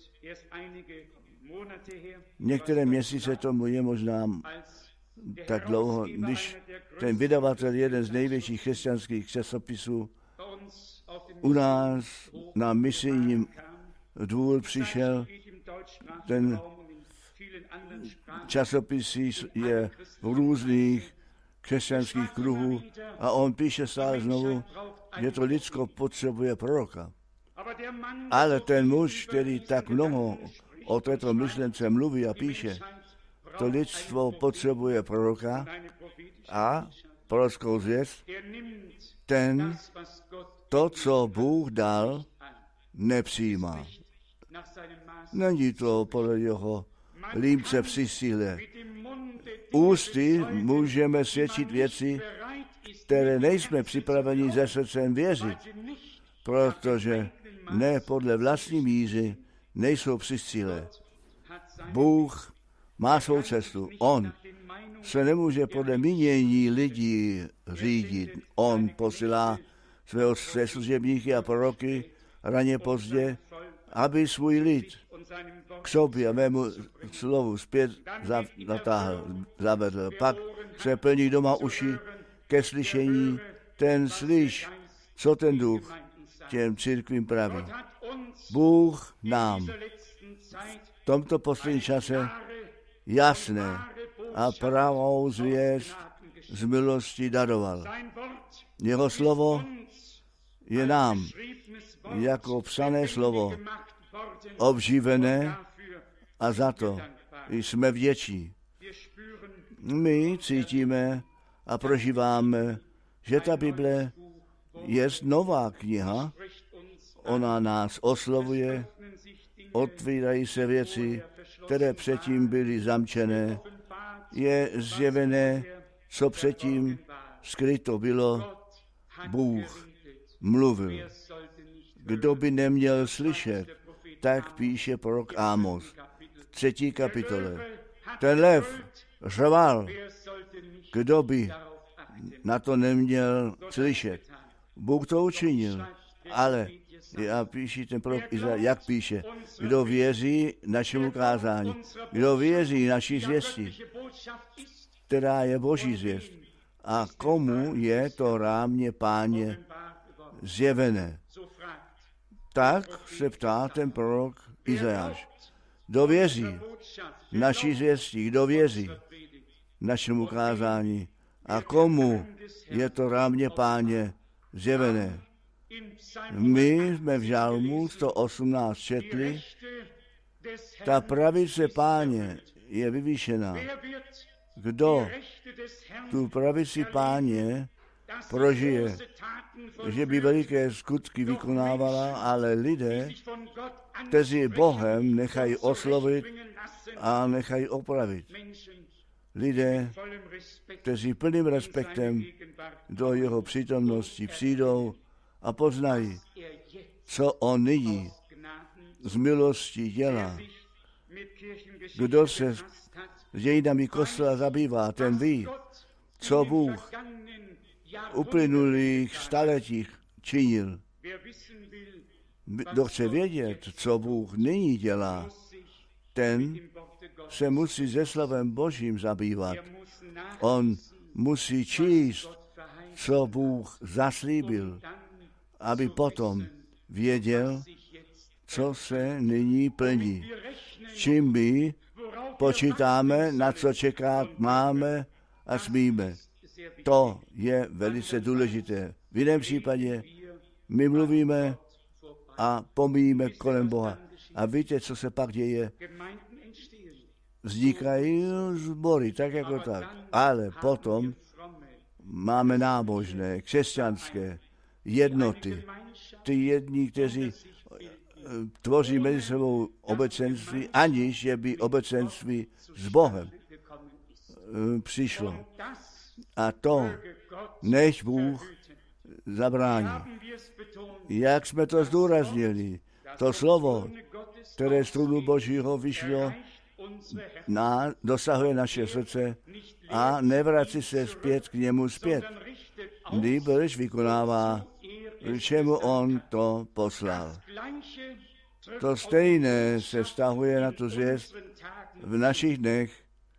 Některé měsíce tomu je možná tak dlouho, když ten vydavatel, jeden z největších křesťanských časopisů, u nás na misijním dvůr přišel, ten časopis je v různých křesťanských kruhů a on píše stále znovu, že to lidsko potřebuje proroka. Ale ten muž, který tak mnoho o této myšlence mluví a píše, to lidstvo potřebuje proroka a prorockou zvěst, ten to, co Bůh dal, nepřijímá. Není to podle jeho límce při síle. Ústy můžeme svědčit věci, které nejsme připraveni ze srdcem věřit, protože ne podle vlastní míry nejsou při síle. Bůh má svou cestu. On se nemůže podle mínění lidí řídit. On posílá své služebníky a proroky raně pozdě, aby svůj lid k sobě a mému slovu zpět zavedl. Pak se plní doma uši ke slyšení, ten slyš, co ten duch těm církvím praví. Bůh nám v tomto posledním čase jasné a pravou zvěst z milosti daroval. Jeho slovo je nám jako psané slovo obživené a za to jsme vděční. My cítíme a prožíváme, že ta Bible je nová kniha, ona nás oslovuje, otvírají se věci, které předtím byly zamčené, je zjevené, co předtím skryto bylo, Bůh mluvil. Kdo by neměl slyšet, tak píše prorok Ámos v 3. kapitole. Ten lev řval, kdo by na to neměl slyšet. Bůh to učinil, ale já píši ten prorok Izajáš, jak píše, kdo věří našemu kázání, kdo věří naší zvěsti, která je Boží zvěst. A komu je to rámě Páně zjevené? Tak se ptá ten prorok Izajáš. Kdo věří naší zvěsti, kdo věří našemu kázání a komu je to rámě Páně zjevené? My jsme v Žalmu 118 četli, ta pravice Páně je vyvýšená. Kdo tu pravici Páně prožije, že by veliké skutky vykonávala, ale lidé, kteří Bohem nechají oslovit a nechají opravit. Lidé, kteří plným respektem do jeho přítomnosti přijdou a poznají, co on nyní z milosti dělá. Kdo se s dějinami kostela zabývá, ten ví, co Bůh v uplynulých staletích činil. Kdo chce vědět, co Bůh nyní dělá, ten se musí se slovem Božím zabývat. On musí číst, co Bůh zaslíbil, aby potom věděl, co se nyní plní. Čím my počítáme, na co čekat máme a smíme. To je velice důležité. V jiném případě my mluvíme a pomíjíme kolem Boha. A víte, co se pak děje? Vznikají sbory, tak jako tak. Ale potom máme nábožné, křesťanské jednoty. Ty jedni, kteří tvoří mezi sebou obecenství, aniž je by obecenství s Bohem přišlo. A to než Bůh zabrání. Jak jsme to zdůraznili, to slovo, které z trůnu Božího vyšlo, dosahuje naše srdce a nevrací se zpět k němu zpět. Nýbrž vykonává, čemu on to poslal. To stejné se vztahuje na tu zvěst v našich dnech.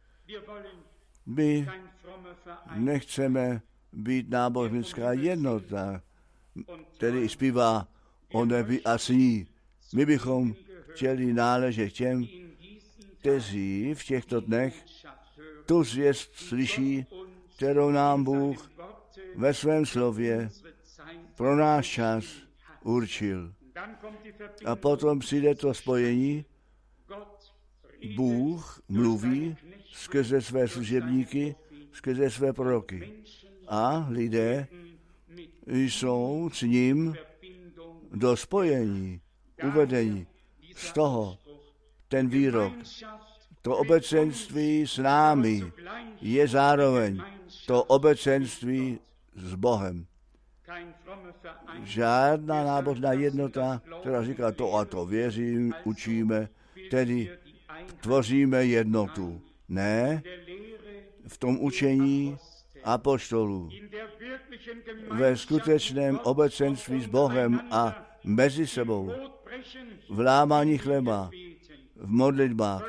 My nechceme být náboženská jednota, který zpívá o nebi a sní. My bychom chtěli náležet těm, kteří v těchto dnech tu zvěst slyší, kterou nám Bůh ve svém slově pro náš čas určil. A potom přijde to spojení. Bůh mluví skrze své služebníky, skrze své proroky. A lidé jsou s ním do spojení, uvedení. Z toho ten výrok, to obecenství s námi je zároveň to obecenství s Bohem. Žádná nábožná jednota, která říká to a to věřím, učíme, tedy tvoříme jednotu. Ne, v tom učení apoštolů, ve skutečném obecenství s Bohem a mezi sebou, v lámání chleba, v modlitbách,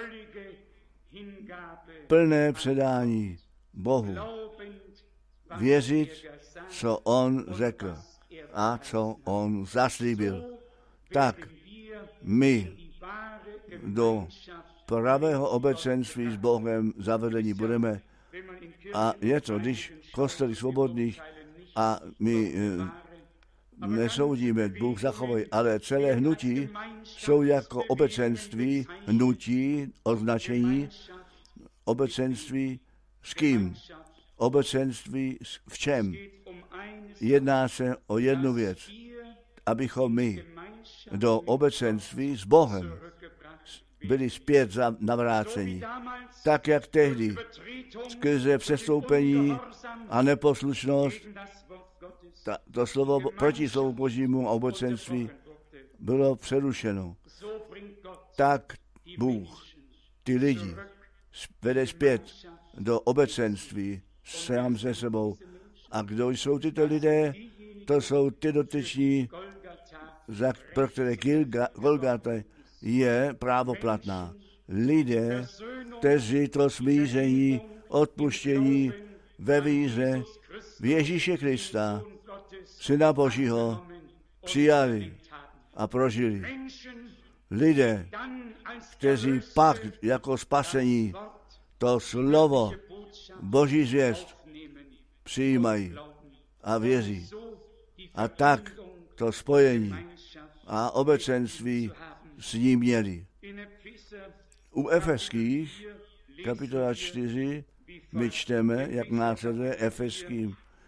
plné předání Bohu, věřit, co on řekl a co on zaslíbil. Tak my do pravého obecenství s Bohem zavedení budeme. A je to, když kostely svobodných a my nesoudíme, Bůh zachovají, ale celé hnutí jsou jako obecenství, hnutí, označení, obecenství s kým? Obecenství v čem? Jedná se o jednu věc, abychom my do obecenství s Bohem byli zpět navrácení. Tak, jak tehdy skrze přestoupení a neposlušnost to slovo proti slovu Božímu a obecenství bylo přerušeno. Tak Bůh ty lidi vede zpět do obecenství sám se sebou. A kdo jsou tyto lidé? To jsou ty dotyční, pro které Golgata je právoplatná. Lidé, kteří to smíření, odpuštění ve víře v Ježíše Krista, Syna Božího, přijali a prožili. Lidé, kteří pak jako spasení to slovo Boží zvěst přijímají a věří. A tak to spojení a obecenství s ním měli. U Efeských, kapitola 4, my čteme, jak následuje Efeským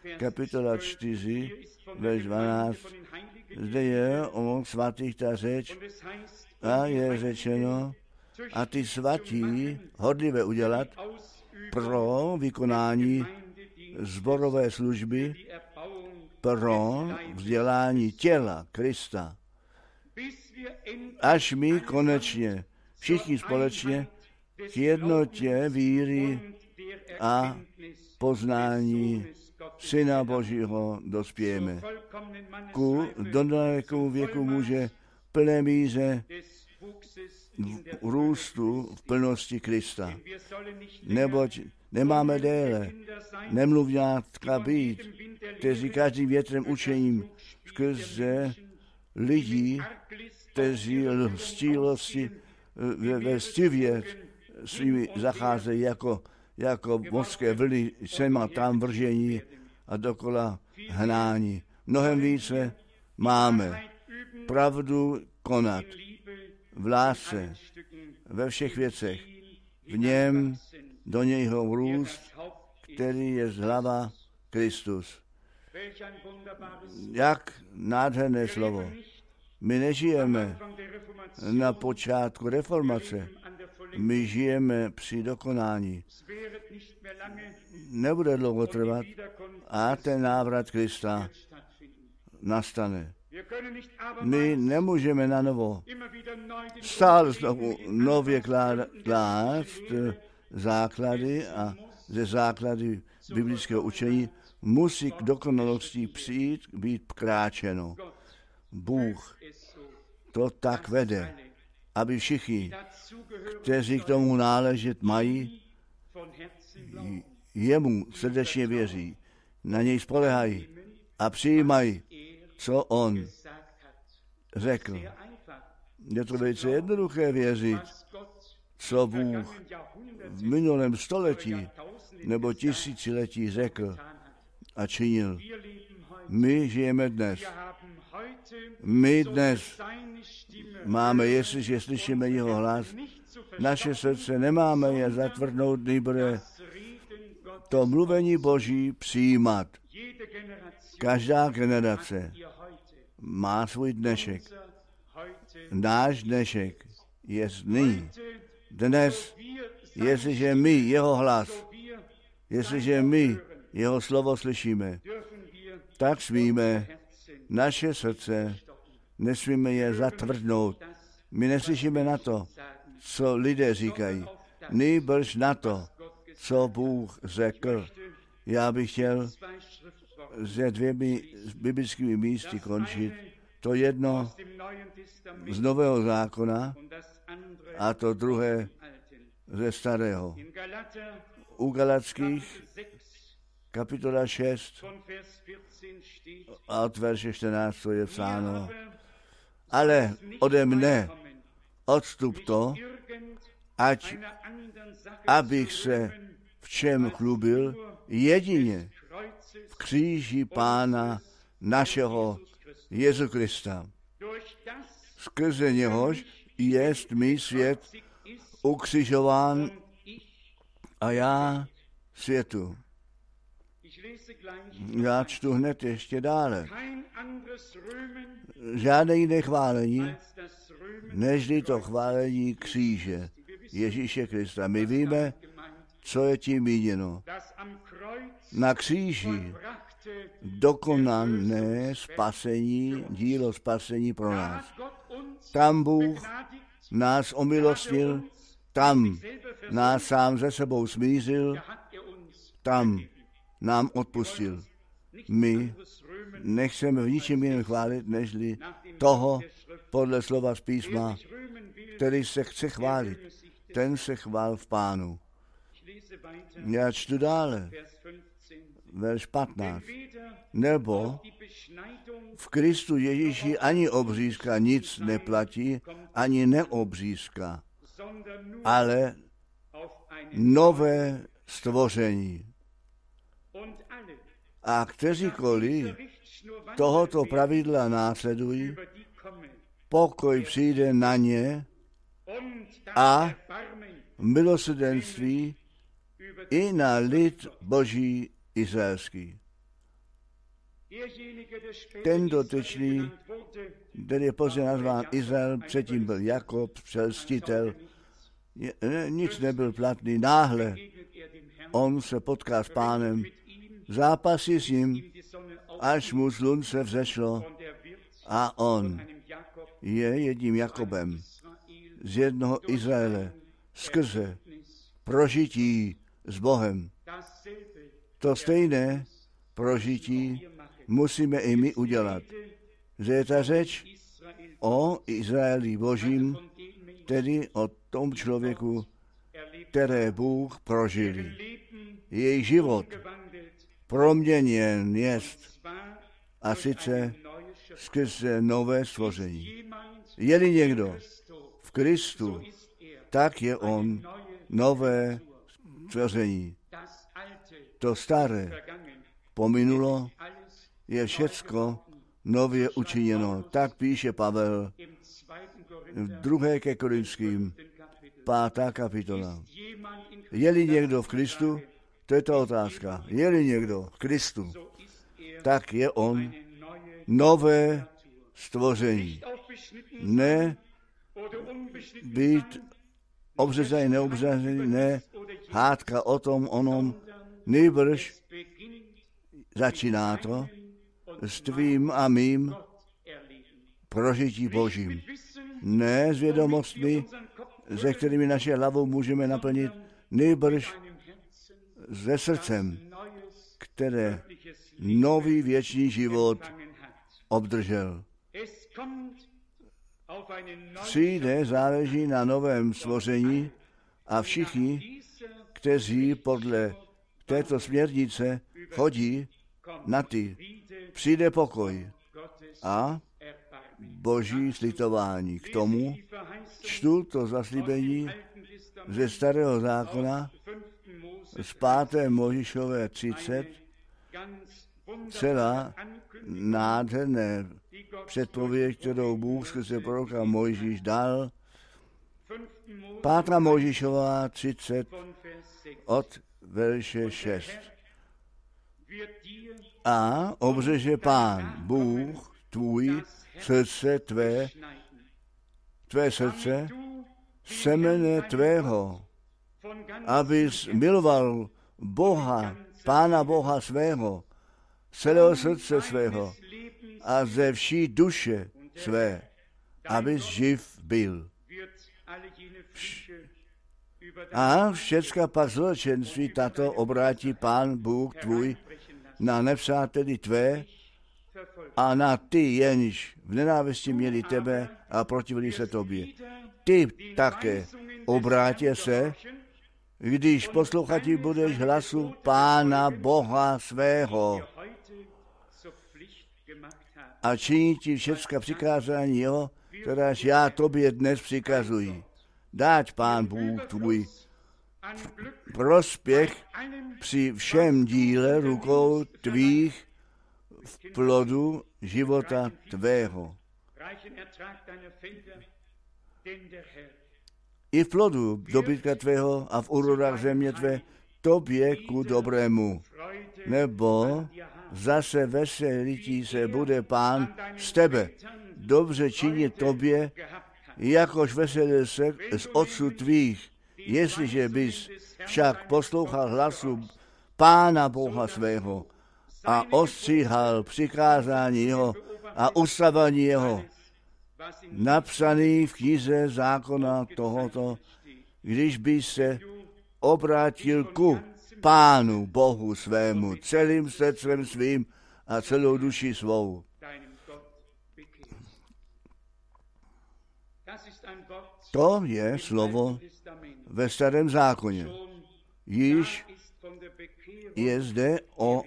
kapitola 4, verš 12. Zde je o svatých ta řeč a je řečeno, a ty svatí hodlivé udělat pro vykonání sborové služby, pro vzdělání těla Krista, až my konečně všichni společně k jednotě víry a poznání Syna Božího dospějeme. Ku dodalekému věku muže plné míře růstu v plnosti Krista. Neboť nemáme déle nemluvňátka být, kteří každým větrem učením skrze lidí, kteří lstivosti ve stivě svými zacházejí jako mořské vlny, sem a tam vržení a dokola hnání. Mnohem více máme pravdu konat v lásce, ve všech věcech. V něm do nějho růst, který je z hlava Kristus. Jak nádherné slovo. My nežijeme na počátku reformace. My žijeme při dokonání. Nebude dlouho trvat a ten návrat Krista nastane. My nemůžeme na novo stále znovu nově klást základy a ze základy biblického učení musí k dokonalosti přijít, být kráčeno. Bůh to tak vede, aby všichni, kteří k tomu náležet mají, jemu srdečně věří, na něj spolehají a přijímají, co on řekl. Je to velice jednoduché věřit, co Bůh v minulém století nebo tisíciletí řekl a činil. My žijeme dnes. My dnes máme, jestliže slyšíme jeho hlas, naše srdce nemáme je zatvrdnout, nýbrž to mluvení Boží přijímat. Každá generace má svůj dnešek. Náš dnešek je nyní. Dnes, jestliže my jeho hlas, jestliže my jeho slovo slyšíme, tak smíme naše srdce, nesmíme je zatvrdnout. My neslyšíme na to, co lidé říkají, nýbrž na to, co Bůh řekl. Já bych chtěl se 2 biblickými místy končit. To jedno z Nového zákona a to druhé ze Starého. U Galatských kapitola 6 a od verše 14 to je psáno. Ale ode mne odstup to, abych se v čem chlubil, jedině v kříži Pána našeho Jezu Krista. Skrze něhož jest mý svět ukřižován a já světu. Já čtu hned ještě dále. Žádné jiné chválení, nežli to chválení kříže Ježíše Krista. My víme, co je tím míněno. Na kříži dokonané spasení, dílo spasení pro nás. Tam Bůh nás omilostnil, tam nás sám ze sebou smířil, tam nám odpustil. My nechceme v ničem jiném chválit, nežli toho podle slova z písma, který se chce chválit. Ten se chvál v Pánu. Já čtu dále. Verš 15. Nebo v Kristu Ježíši ani obřízka nic neplatí, ani neobřízka, ale nové stvoření. A kteříkoliv tohoto pravidla následují, pokoj přijde na ně a milosrdenství i na lid Boží izraelský. Ten dotyčný, který je později nazván Izrael, předtím byl Jakob, přelstitel, nic nebyl platný. Náhle on se potká s Pánem, zápasí s ním, až mu slunce vzešlo a on je jedním Jakobem z jednoho Izraele skrze prožití s Bohem. To stejné prožití musíme i my udělat. Že je ta řeč o Izraeli Božím, tedy o tom člověku, které Bůh prožil. Její život proměněn jest, a sice skrze nové stvoření. Je-li někdo v Kristu, tak je on nové stvoření. To staré pominulo, je všecko nově učiněno. Tak píše Pavel v 2. ke Korinským, 5. kapitola. Je-li někdo v Kristu, to je ta otázka. Je-li někdo v Kristu, tak je on nové stvoření. Ne být obřezaný, neobřezaný, ne hádka o tom, onom, nejbrž začíná to s tvým a mým prožití Božím. Ne s vědomostmi, se kterými naše hlavou můžeme naplnit, nejbrž se srdcem, které nový věčný život obdržel. Přijde, záleží na novém stvoření a všichni, kteří podle této směrnice chodí, na ty přijde pokoj a Boží slitování. K tomu čtu to zaslíbení ze Starého zákona z 5. Mojžišové 30, celá nádherné předpověď, kterou Bůh skrze proroka Mojžíš dal. 5. Mojžišová 30 od verše 6. A obřeže Pán, Bůh tvůj, srdce tvé srdce, semene tvého, abys miloval Boha, Pána Boha svého, celého srdce svého a ze vší duše své, abys živ byl. A všecka pak zločenství tato obrátí Pán Bůh tvůj na nepřáteli tvé a na ty, jenž v nenávisti měli tebe a protivili se tobě. Ty také obrátě se, když poslouchati budeš hlasu Pána Boha svého a činí ti všecka přikázání jeho, kteráž já tobě dnes přikazuji. Dáť Pán Bůh tvůj prospěch při všem díle rukou tvých v plodu života tvého. I v plodu dobytka tvého a v úrodách země tvé tobě ku dobrému. Nebo zase veselití se bude Pán z tebe dobře činit tobě, jakož veselil se z otců tvých, jestliže bys však poslouchal hlasu Pána Boha svého a ostříhal přikázání jeho a ustavení jeho, napsaný v knize zákona tohoto, když by se obrátil ku Pánu Bohu svému celým srdcem svým a celou duši svou. To je slovo ve Starém zákoně. Již je zde o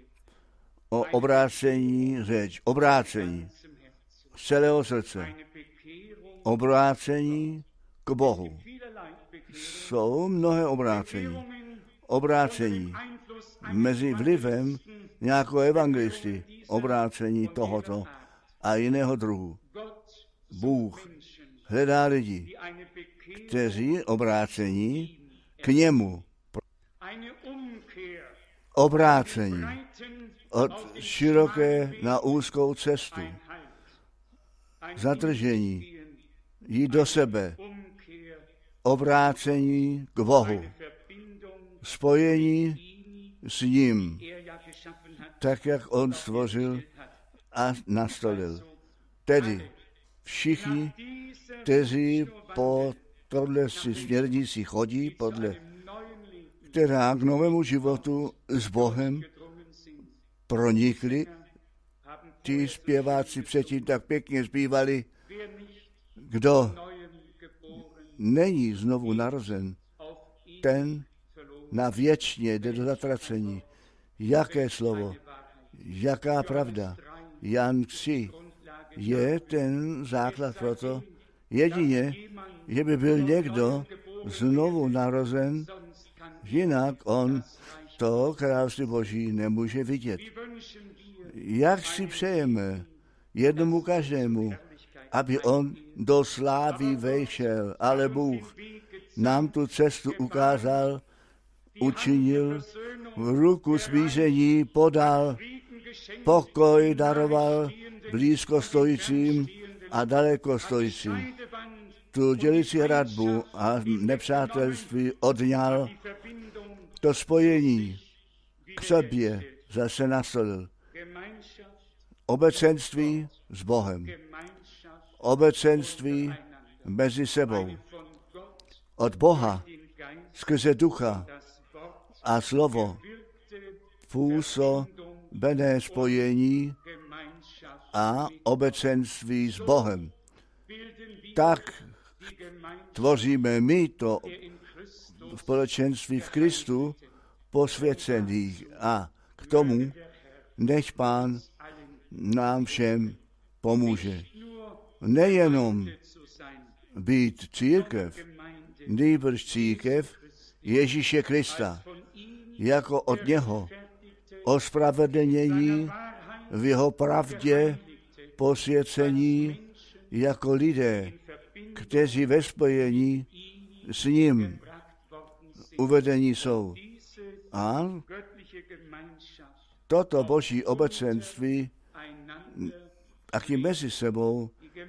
obrácení řeč. Obrácení z celého srdce. Obrácení k Bohu. Jsou mnohé obrácení. Obrácení mezi vlivem nějakého evangelisty. Obrácení tohoto a jiného druhu. Bůh hledá lidi, kteří obrácení k němu. Obrácení od široké na úzkou cestu. Zadržení, jít do sebe, obrácení k Bohu, spojení s ním, tak, jak on stvořil a nastolil. Tedy všichni, kteří po tohle směrnici chodí, která k novému životu s Bohem pronikli, ti zpěváci předtím tak pěkně zpívali, kdo není znovu narozen, ten na věčně jde do zatracení. Jaké slovo, jaká pravda. Jan 3 je ten základ pro to, jedině, že by byl někdo znovu narozen, jinak on to království Boží nemůže vidět. Jak si přejeme jednomu každému, aby on do slávy vešel, ale Bůh nám tu cestu ukázal, učinil, v ruku smíření podal, pokoj daroval blízko stojícím a daleko stojícím. Tu dělicí hradbu a nepřátelství odňal, to spojení k sobě zase nastolil. Obecenství s Bohem, obecenství mezi sebou, od Boha skrze ducha a slovo působené spojení a obecenství s Bohem. Tak tvoříme my to společenství v Kristu posvěcených a k tomu nech Pán nám všem pomůže. Nejenom být církev, nýbrž církev Ježíše Krista, jako od něho ospravedlnění v jeho pravdě posvěcení jako lidé, kteří ve spojení s ním uvedení jsou. A toto boží obecenství taky mezi sebou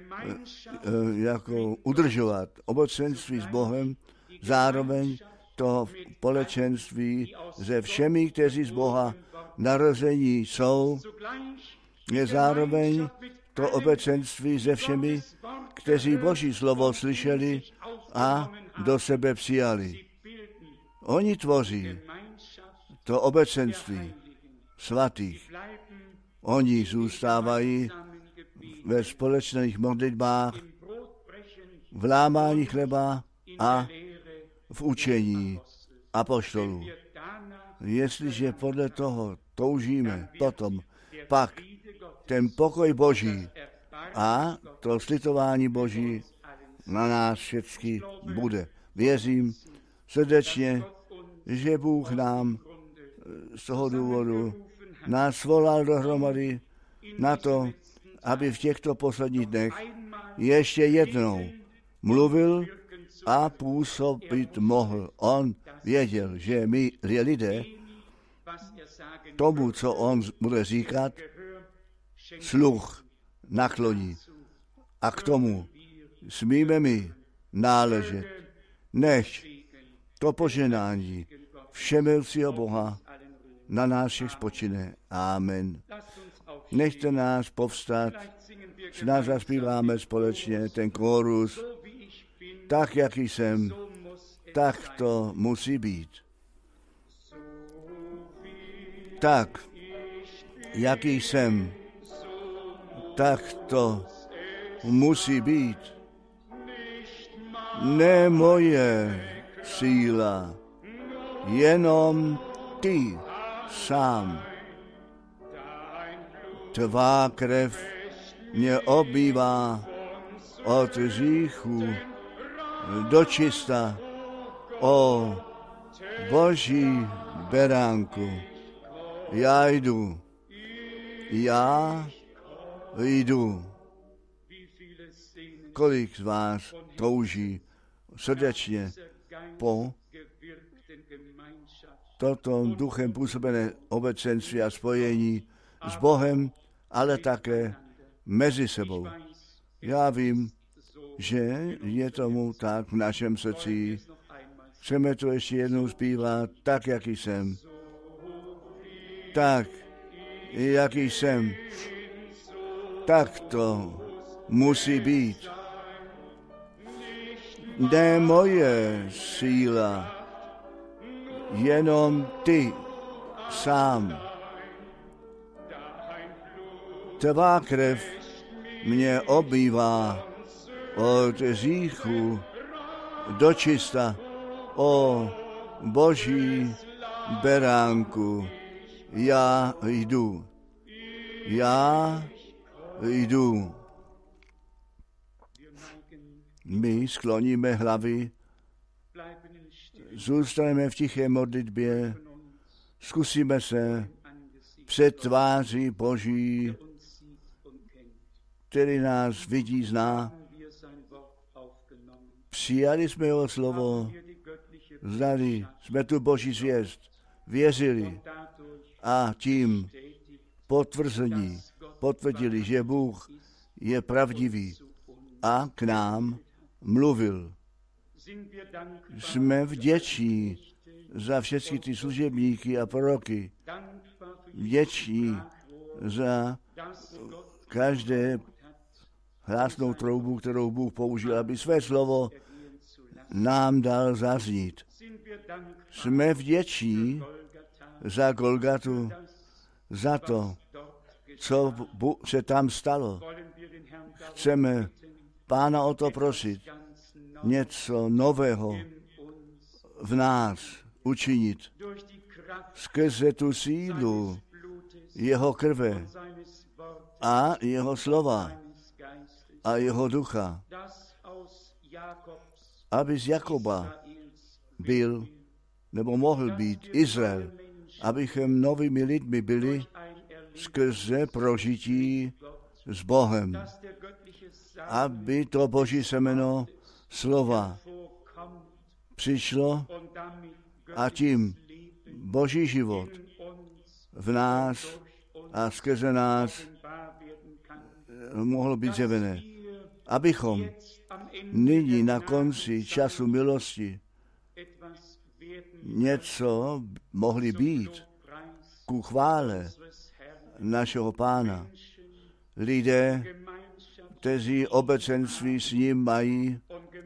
jako udržovat obecenství s Bohem, zároveň to společenství se všemi, kteří z Boha narození jsou, je zároveň to obecenství se všemi, kteří Boží slovo slyšeli a do sebe přijali. Oni tvoří to obecenství svatých. Oni zůstávají ve společných modlitbách, v lámání chleba a v učení apoštolů. Jestliže podle toho toužíme, potom pak ten pokoj Boží a to slitování Boží na nás všechny bude. Věřím srdečně, že Bůh nám z toho důvodu nás volal dohromady na to, aby v těchto posledních dnech ještě jednou mluvil a působit mohl. On věděl, že my lidé tomu, co on bude říkat, sluch nakloní. A k tomu smíme my náležet. Nech to poženání všemilcího Boha na nás všech spočine. Amen. Nechte nás povstat, snad zaspíváme společně ten kórus. Tak, jaký jsem, tak to musí být. Tak, jaký jsem, tak to musí být. Ne moje síla, jenom ty sám. Tvá krev mě obývá od hříchu do čista. O Boží beránku, já jdu. Kolik z vás touží srdečně po toto duchem působené obecenství a spojení s Bohem, ale také mezi sebou. Já vím, že je tomu tak v našem srdci. Chceme to ještě jednou zpívat, tak, jaký jsem. Tak, jaký jsem. Tak to musí být. Ne moje síla, jenom ty sám. Tvá krev mě obývá od hříchu do čista. O Boží beránku, já jdu. My skloníme hlavy, zůstaneme v tiché modlitbě, zkusíme se před tváří Boží, který nás vidí, zná. Přijali jsme jeho slovo, znali jsme tu Boží zvěst, věřili a tím potvrdili, že Bůh je pravdivý a k nám mluvil. Jsme vděční za všechny ty služebníky a proroky, vděční za každé hlásnou troubu, kterou Bůh použil, aby své slovo nám dal zaznít. Jsme vděční za Golgatu, za to, co se tam stalo. Chceme Pána o to prosit, něco nového v nás učinit. Skrze tu sílu jeho krve a jeho slova a jeho ducha, aby z Jakoba byl nebo mohl být Izrael, abychom novými lidmi byli skrze prožití s Bohem, aby to Boží semeno slova přišlo a tím Boží život v nás a skrze nás mohlo být zjevené. Abychom nyní na konci času milosti něco mohli být ku chvále našeho Pána. Lidé, kteří obecenství s ním mají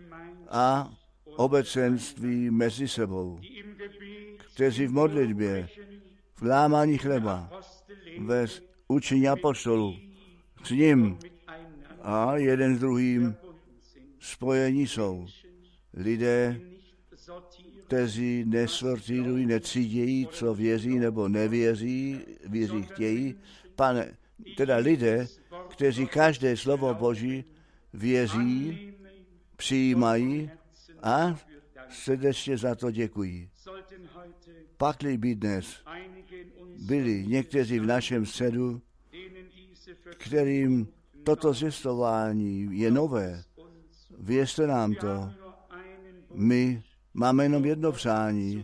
a obecenství mezi sebou, kteří v modlitbě, v lámání chleba, ve učení apoštolů, s ním a jeden s druhým spojení jsou. Lidé, kteří nesortirují, netřídějí, co věří nebo nevěří, věří chtějí. Pane, teda lidé, kteří každé slovo Boží věří, přijímají a srdečně za to děkují. Pakli by dnes byli někteří v našem středu, kterým toto zvěstování je nové. Věřte nám to. My máme jenom jedno přání.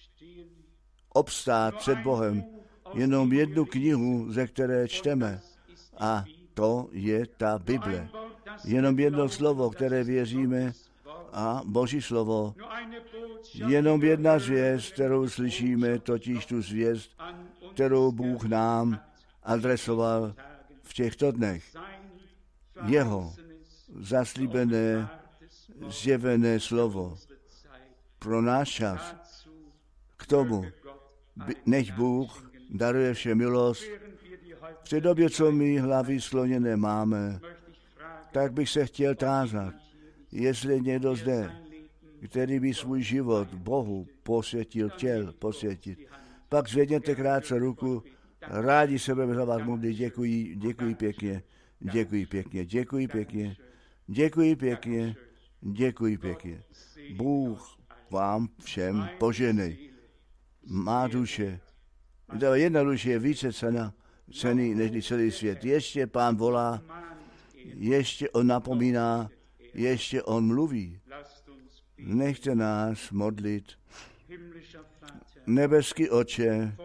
Obstát před Bohem. Jenom jednu knihu, ze které čteme. A to je ta Bible. Jenom jedno slovo, které věříme, a Boží slovo. Jenom jedna zvěst, kterou slyšíme, totiž tu zvěst, kterou Bůh nám adresoval v těchto dnech. Jeho zaslíbené, zjevené slovo pro náš čas. K tomu nech Bůh daruje vše milost. V té době, co my hlavy skloněné máme, tak bych se chtěl tázat, jestli někdo zde, který by svůj život Bohu chtěl posvětit. Pak zvedněte krátce ruku, rádi se budeme za vás modlit, děkuji pěkně, děkuji pěkně, děkuji pěkně, děkuji pěkně, děkuji pěkně. Bůh vám všem poženej. Má duše, jedna duše je více ceny než celý svět. Ještě Pán volá, ještě on napomíná, ještě on mluví. Nechte nás modlit. Nebeský Otče,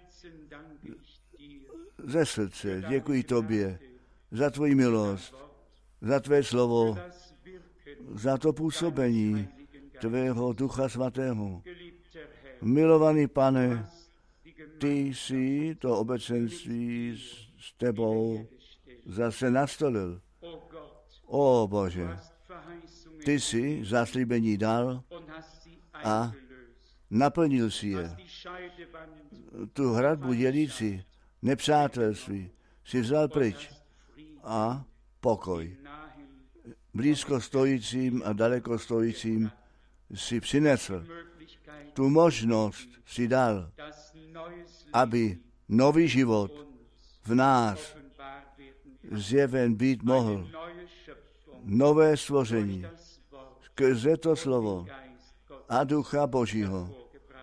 ze srdce děkuji tobě za tvoji milost, za tvé slovo, za to působení tvého Ducha Svatého. Milovaný Pane, ty jsi to obecenství s tebou zase nastolil. O Bože, ty jsi zaslíbení dal a naplnil si je. Tu hradbu dělící nepřátelství si vzal pryč a pokoj. Blízko stojícím a daleko stojícím si přinesl. Tu možnost si dal, aby nový život v nás zjeven být mohl. Nové stvoření skrze to slovo a Ducha Božího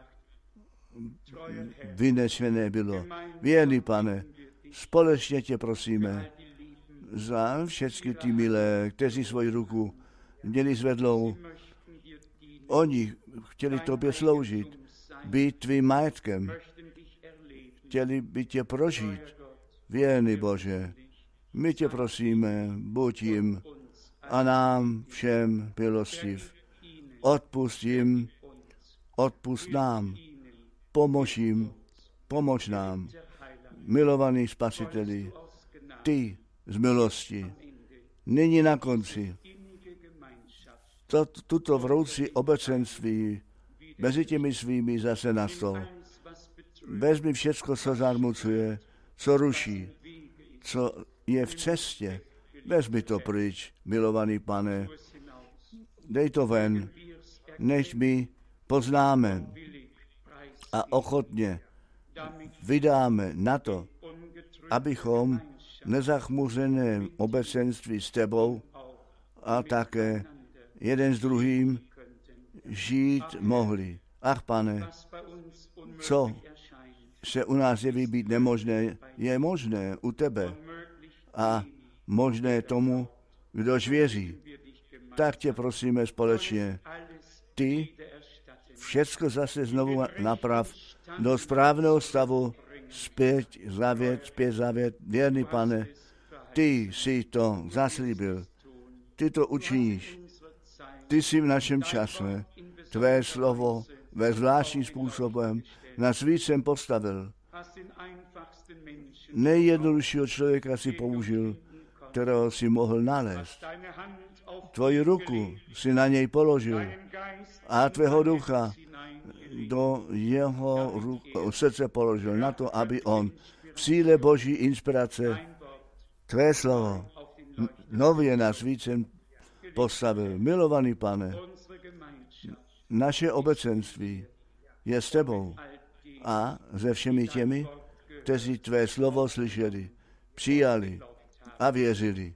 vynešené bylo. Věrný Pane, společně tě prosíme za všechny ty milé, kteří svoji ruku měli zvedlou. Oni chtěli tobě sloužit, být tvým majetkem. Chtěli by tě prožít. Věrný Bože, my tě prosíme, buď jim a nám všem milostiv. Odpusť jim, odpusť nám, pomož jim, pomož nám. Milovaný Spasiteli, ty z milosti, nyní na konci, tuto vroucí obecenství mezi těmi svými zase na stol. Vezmi všecko, co zarmucuje, co ruší, co je v cestě. Vezmi to pryč, milovaný Pane. Dej to ven, než my poznáme a ochotně vydáme na to, abychom nezachmuřené obecenství s tebou a také jeden s druhým žít mohli. Ach, Pane, co se u nás jeví být nemožné, je možné u tebe a možné tomu, kdož věří. Tak tě prosíme společně. Ty všecko zase znovu naprav do správného stavu, zpět zavět, věrný Pane, ty jsi to zaslíbil, ty to učiníš, ty jsi v našem čase, tvé slovo ve zvláštním způsobem nás vícem postavil. Nejjednoduššího člověka si použil, kterého si mohl nalézt. Tvoji ruku si na něj položil a tvého ducha do jeho srdce položil na to, aby on v síle Boží inspirace tvé slovo nově nás více postavil. Milovaný Pane, naše obecenství je s tebou a se všemi těmi, kteří tvé slovo slyšeli, přijali a věřili.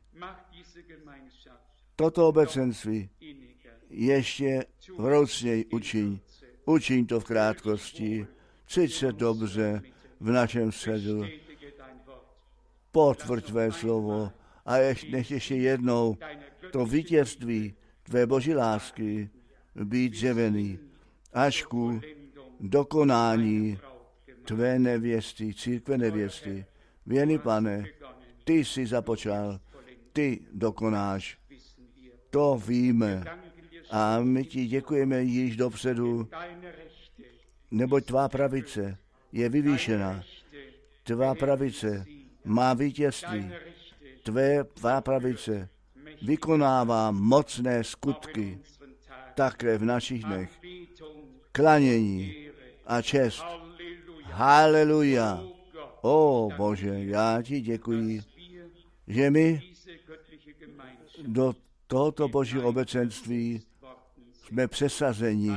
Toto obecenství ještě vroucněji učiň. Učiň to v krátkosti, cít se dobře v našem středu. Potvrď tvé slovo a nech ještě jednou to vítězství tvé Boží lásky být zjevený až ku dokonání tvé nevěsty, církve nevěsty. Věrný Pane, ty jsi započal, ty dokonáš. To víme a my ti děkujeme již dopředu, neboť tvá pravice je vyvýšená. Tvá pravice má vítězství. Tvá pravice vykonává mocné skutky také v našich dnech. Klanění a čest. Haleluja. O Bože, já ti děkuji, že my do tohoto Božího obecenství jsme přesazeni.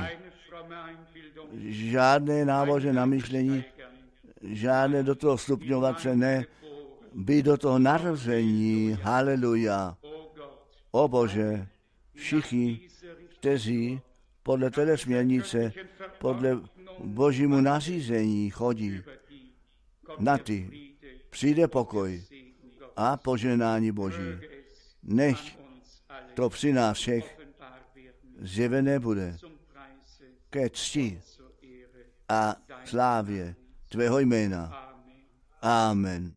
Žádné náboženské namyšlení, žádné do toho stupňovat se ne, být do toho narození. Haleluja. O Bože, všichni, kteří podle této směrnice, podle Božímu nařízení chodí, na ty přijde pokoj a požehnání Boží. Nech to při nás všech zjevené bude ke cti a slávě tvého jména. Amen.